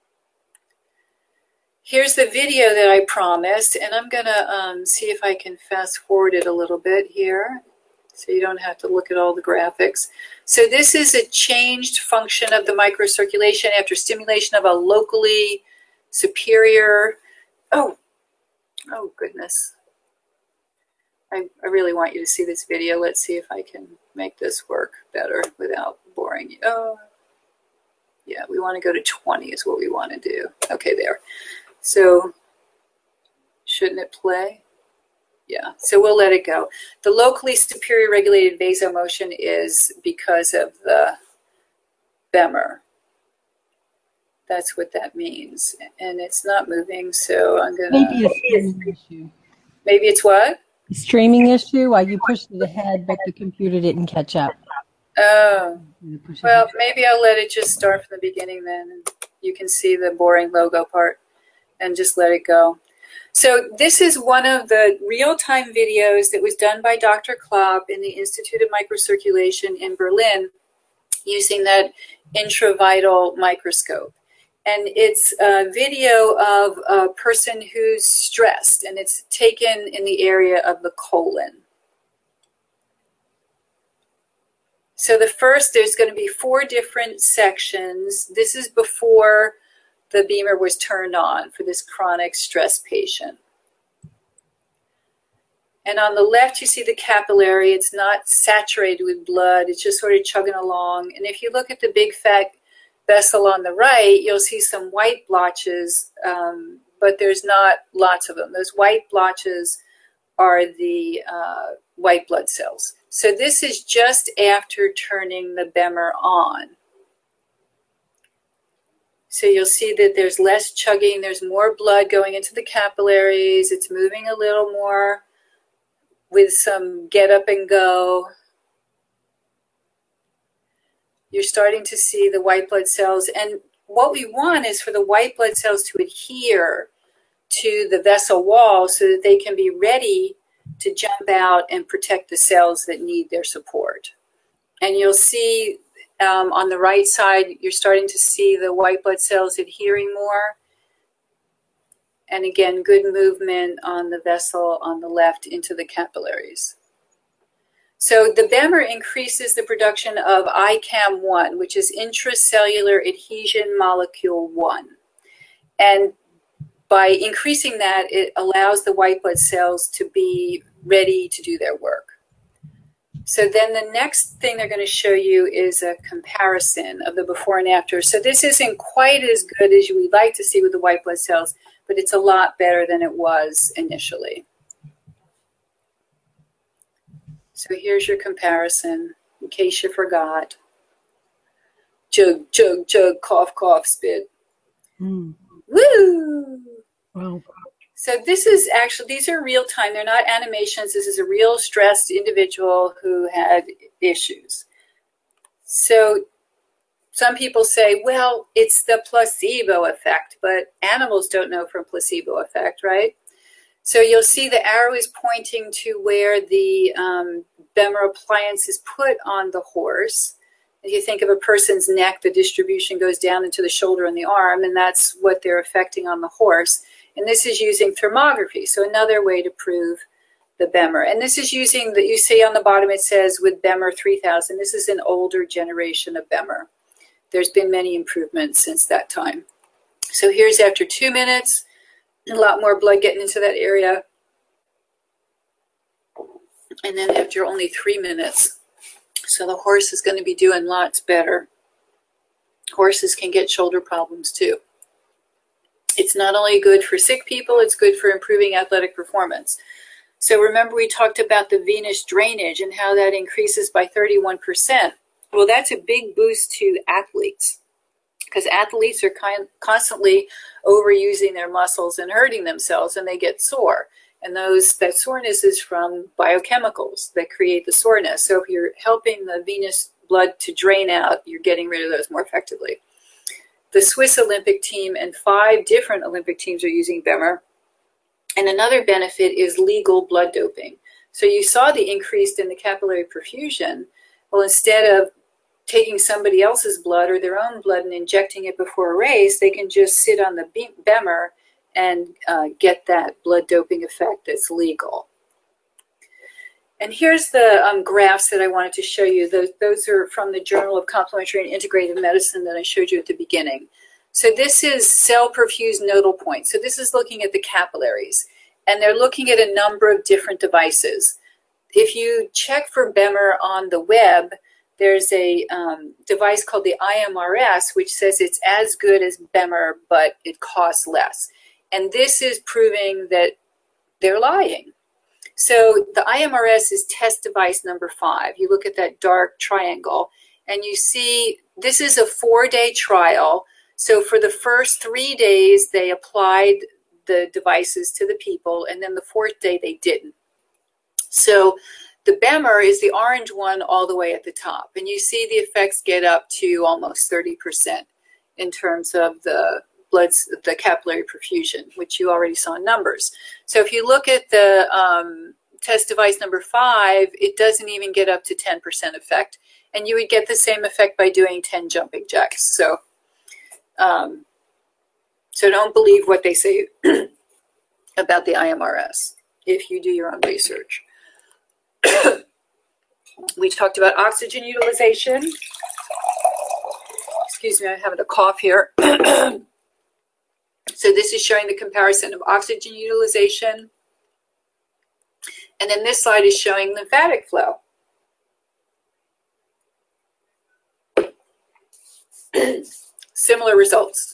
Here's the video that I promised, and I'm going to see if I can fast forward it a little bit here so you don't have to look at all the graphics. So this is a changed function of the microcirculation after stimulation of a locally superior, oh goodness. I really want you to see this video. Let's see if I can make this work better without boring you. Oh, yeah, we want to go to 20 is what we want to do. Okay, there. So shouldn't it play? Yeah, so we'll let it go. The locally superior regulated vasomotion is because of the BEMER. That's what that means. And it's not moving, so I'm going to... Maybe a streaming issue. Maybe it's what? A streaming issue while you pushed it ahead, but the computer didn't catch up. Oh, well, maybe I'll let it just start from the beginning then. And you can see the boring logo part and just let it go. So this is one of the real-time videos that was done by Dr. Klopp in the Institute of Microcirculation in Berlin using that intravital microscope. And it's a video of a person who's stressed, and it's taken in the area of the colon. So the first, there's going to be 4 different sections. This is before the BEMER was turned on for this chronic stress patient. And on the left, you see the capillary. It's not saturated with blood. It's just sort of chugging along. And if you look at the big fat vessel on the right, you'll see some white blotches, but there's not lots of them. Those white blotches are the white blood cells. So this is just after turning the BEMER on. So you'll see that there's less chugging, there's more blood going into the capillaries, it's moving a little more with some get up and go. You're starting to see the white blood cells, and what we want is for the white blood cells to adhere to the vessel wall so that they can be ready to jump out and protect the cells that need their support. And you'll see on the right side, you're starting to see the white blood cells adhering more. And again, good movement on the vessel on the left into the capillaries. So the BEMER increases the production of ICAM1, which is intracellular adhesion molecule 1. And by increasing that, it allows the white blood cells to be ready to do their work. So then the next thing they're going to show you is a comparison of the before and after. So this isn't quite as good as we'd like to see with the white blood cells, but it's a lot better than it was initially. So here's your comparison, in case you forgot. Chug, chug, chug, cough, cough, spit. Mm. Woo! Wow. So this is actually, these are real time. They're not animations. This is a real stressed individual who had issues. So some people say, well, it's the placebo effect, but animals don't know from placebo effect, right? So you'll see the arrow is pointing to where the BEMER appliance is put on the horse. If you think of a person's neck, the distribution goes down into the shoulder and the arm, and that's what they're affecting on the horse. And this is using thermography, so another way to prove the BEMER. And this is using, you see on the bottom it says with BEMER 3000. This is an older generation of BEMER. There's been many improvements since that time. So here's after 2 minutes, a lot more blood getting into that area. And then after only 3 minutes. So the horse is going to be doing lots better. Horses can get shoulder problems too. It's not only good for sick people, it's good for improving athletic performance. So remember we talked about the venous drainage and how that increases by 31%. Well, that's a big boost to athletes, because athletes are constantly overusing their muscles and hurting themselves, and they get sore. And that soreness is from biochemicals that create the soreness. So if you're helping the venous blood to drain out, you're getting rid of those more effectively. The Swiss Olympic team and 5 different Olympic teams are using BEMER. And another benefit is legal blood doping. So you saw the increase in the capillary perfusion. Well, instead of taking somebody else's blood or their own blood and injecting it before a race, they can just sit on the BEMER and get that blood doping effect that's legal. And here's the graphs that I wanted to show you. Those are from the Journal of Complementary and Integrative Medicine that I showed you at the beginning. So this is cell perfused nodal points. So this is looking at the capillaries, and they're looking at a number of different devices. If you check for BEMER on the web, there's a device called the IMRS, which says it's as good as BEMER, but it costs less. And this is proving that they're lying. So the IMRS is test device number 5. You look at that dark triangle, and you see this is a 4-day trial. So for the first 3 days, they applied the devices to the people, and then the 4th day they didn't. So the BEMER is the orange one all the way at the top, and you see the effects get up to almost 30% in terms of the capillary perfusion, which you already saw in numbers. So if you look at the test device number 5, it doesn't even get up to 10% effect, and you would get the same effect by doing 10 jumping jacks. So don't believe what they say about the IMRS if you do your own research. We talked about oxygen utilization. Excuse me, I'm having a cough here. So this is showing the comparison of oxygen utilization. And then this slide is showing lymphatic flow. Similar results.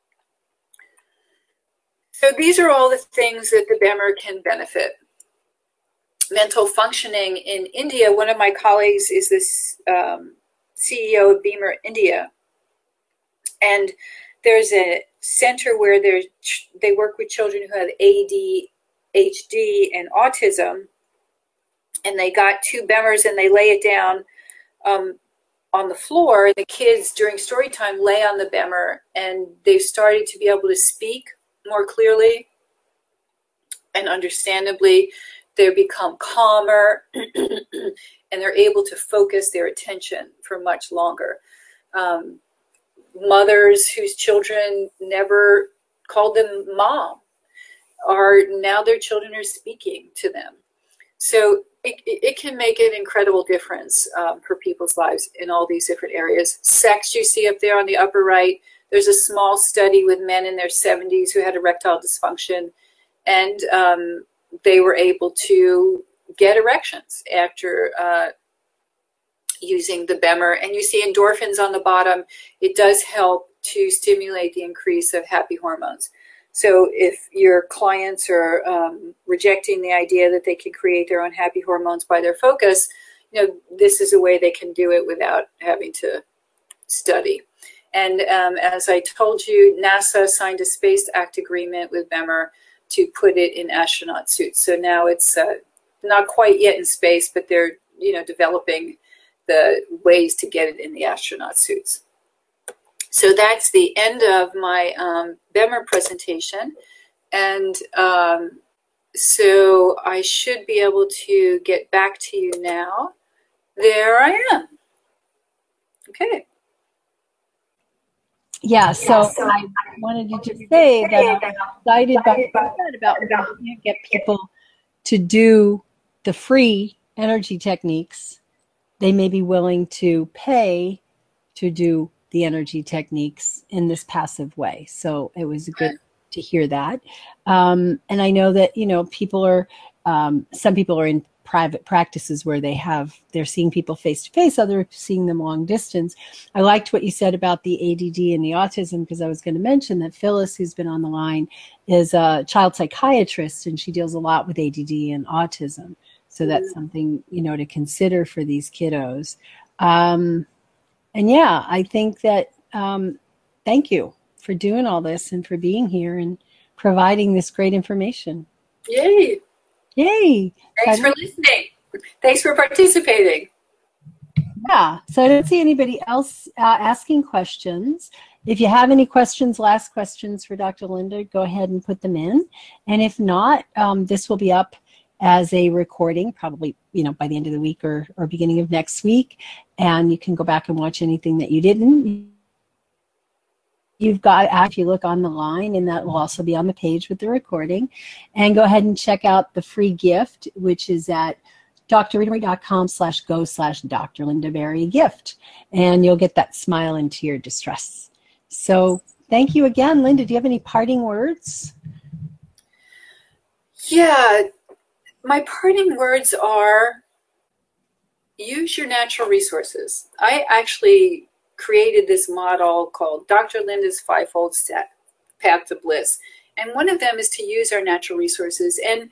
So these are all the things that the BEMER can benefit. Mental functioning in India, one of my colleagues is this CEO of BEMER India. And there's a center where they work with children who have ADHD and autism. And they got 2 BEMERs and they lay it down on the floor. The kids during story time lay on the BEMER, and they've started to be able to speak more clearly, and understandably they become calmer and they're able to focus their attention for much longer. Mothers whose children never called them mom now their children are speaking to them. So it can make an incredible difference for people's lives in all these different areas. Sex, you see up there on the upper right. There's a small study with men in their 70s who had erectile dysfunction, and they were able to get erections after using the BEMER. And you see endorphins on the bottom. It does help to stimulate the increase of happy hormones. So if your clients are rejecting the idea that they can create their own happy hormones by their focus, this is a way they can do it without having to study. And as I told you, NASA signed a Space Act agreement with BEMER to put it in astronaut suits. So now it's not quite yet in space, but they're developing the ways to get it in the astronaut suits. So that's the end of my BEMER presentation. And so I should be able to get back to you now. There I am. Okay. Yeah, so I wanted to just say that I'm excited about when you get people to do the free energy techniques. They may be willing to pay to do the energy techniques in this passive way. So it was good to hear that. And I know that, people are, some people are private practices where they're seeing people face to face, others seeing them long distance. I liked what you said about the ADD and the autism, because I was going to mention that Phyllis, who's been on the line, is a child psychiatrist, and she deals a lot with ADD and autism. So that's something, to consider for these kiddos. And yeah, I think that, thank you for doing all this and for being here and providing this great information. Yay. Yay. Thanks for listening. Thanks for participating. Yeah. So I don't see anybody else asking questions. If you have any questions, last questions for Dr. Linda, go ahead and put them in. And if not, this will be up as a recording, probably, by the end of the week or beginning of next week. And you can go back and watch anything that you didn't. You've got, if you look on the line, and that will also be on the page with the recording. And go ahead and check out the free gift, which is at drrita.com/go/Dr. Linda Berry gift. And you'll get that smile into your distress. So thank you again. Linda, do you have any parting words? Yeah. My parting words are, use your natural resources. I actually created this model called Dr. Linda's Fivefold Path to Bliss. And one of them is to use our natural resources. And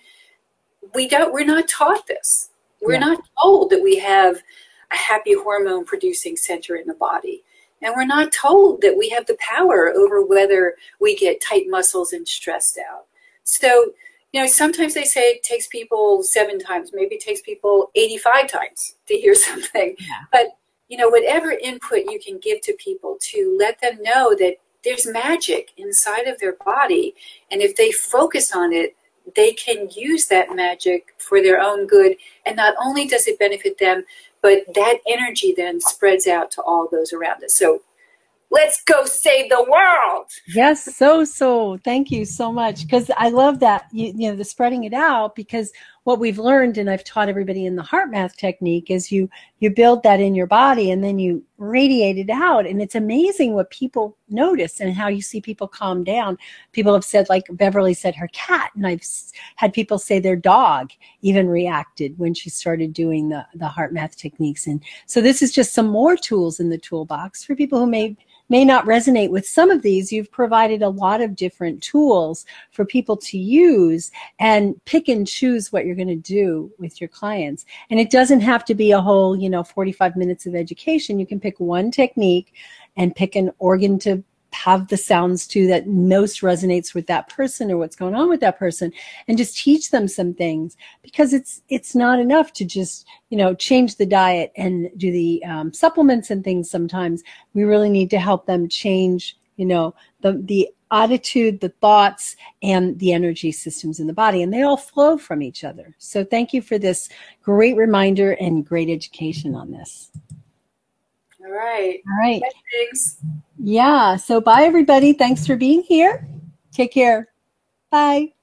we're not taught this. We're not told that we have a happy hormone producing center in the body. And we're not told that we have the power over whether we get tight muscles and stressed out. So, sometimes they say it takes people 7 times, maybe it takes people 85 times to hear something. Yeah. But, whatever input you can give to people to let them know that there's magic inside of their body. And if they focus on it, they can use that magic for their own good. And not only does it benefit them, but that energy then spreads out to all those around us. So let's go save the world. Yes, so thank you so much, because I love that the spreading it out, because what we've learned, and I've taught everybody in the HeartMath technique, is you build that in your body and then you radiate it out, and it's amazing what people notice and how you see people calm down. People have said, like Beverly said, her cat, and I've had people say their dog even reacted when she started doing the HeartMath techniques. And so this is just some more tools in the toolbox for people who may not resonate with some of these. You've provided a lot of different tools for people to use and pick and choose what you're going to do with your clients. And it doesn't have to be a whole, 45 minutes of education. You can pick one technique and pick an organ to have the sounds to that most resonates with that person or what's going on with that person, and just teach them some things, because it's not enough to just change the diet and do the supplements and things. Sometimes we really need to help them change the attitude, the thoughts, and the energy systems in the body, and they all flow from each other. So thank you for this great reminder and great education on this. All right. Thanks. Yeah. So bye, everybody. Thanks for being here. Take care. Bye.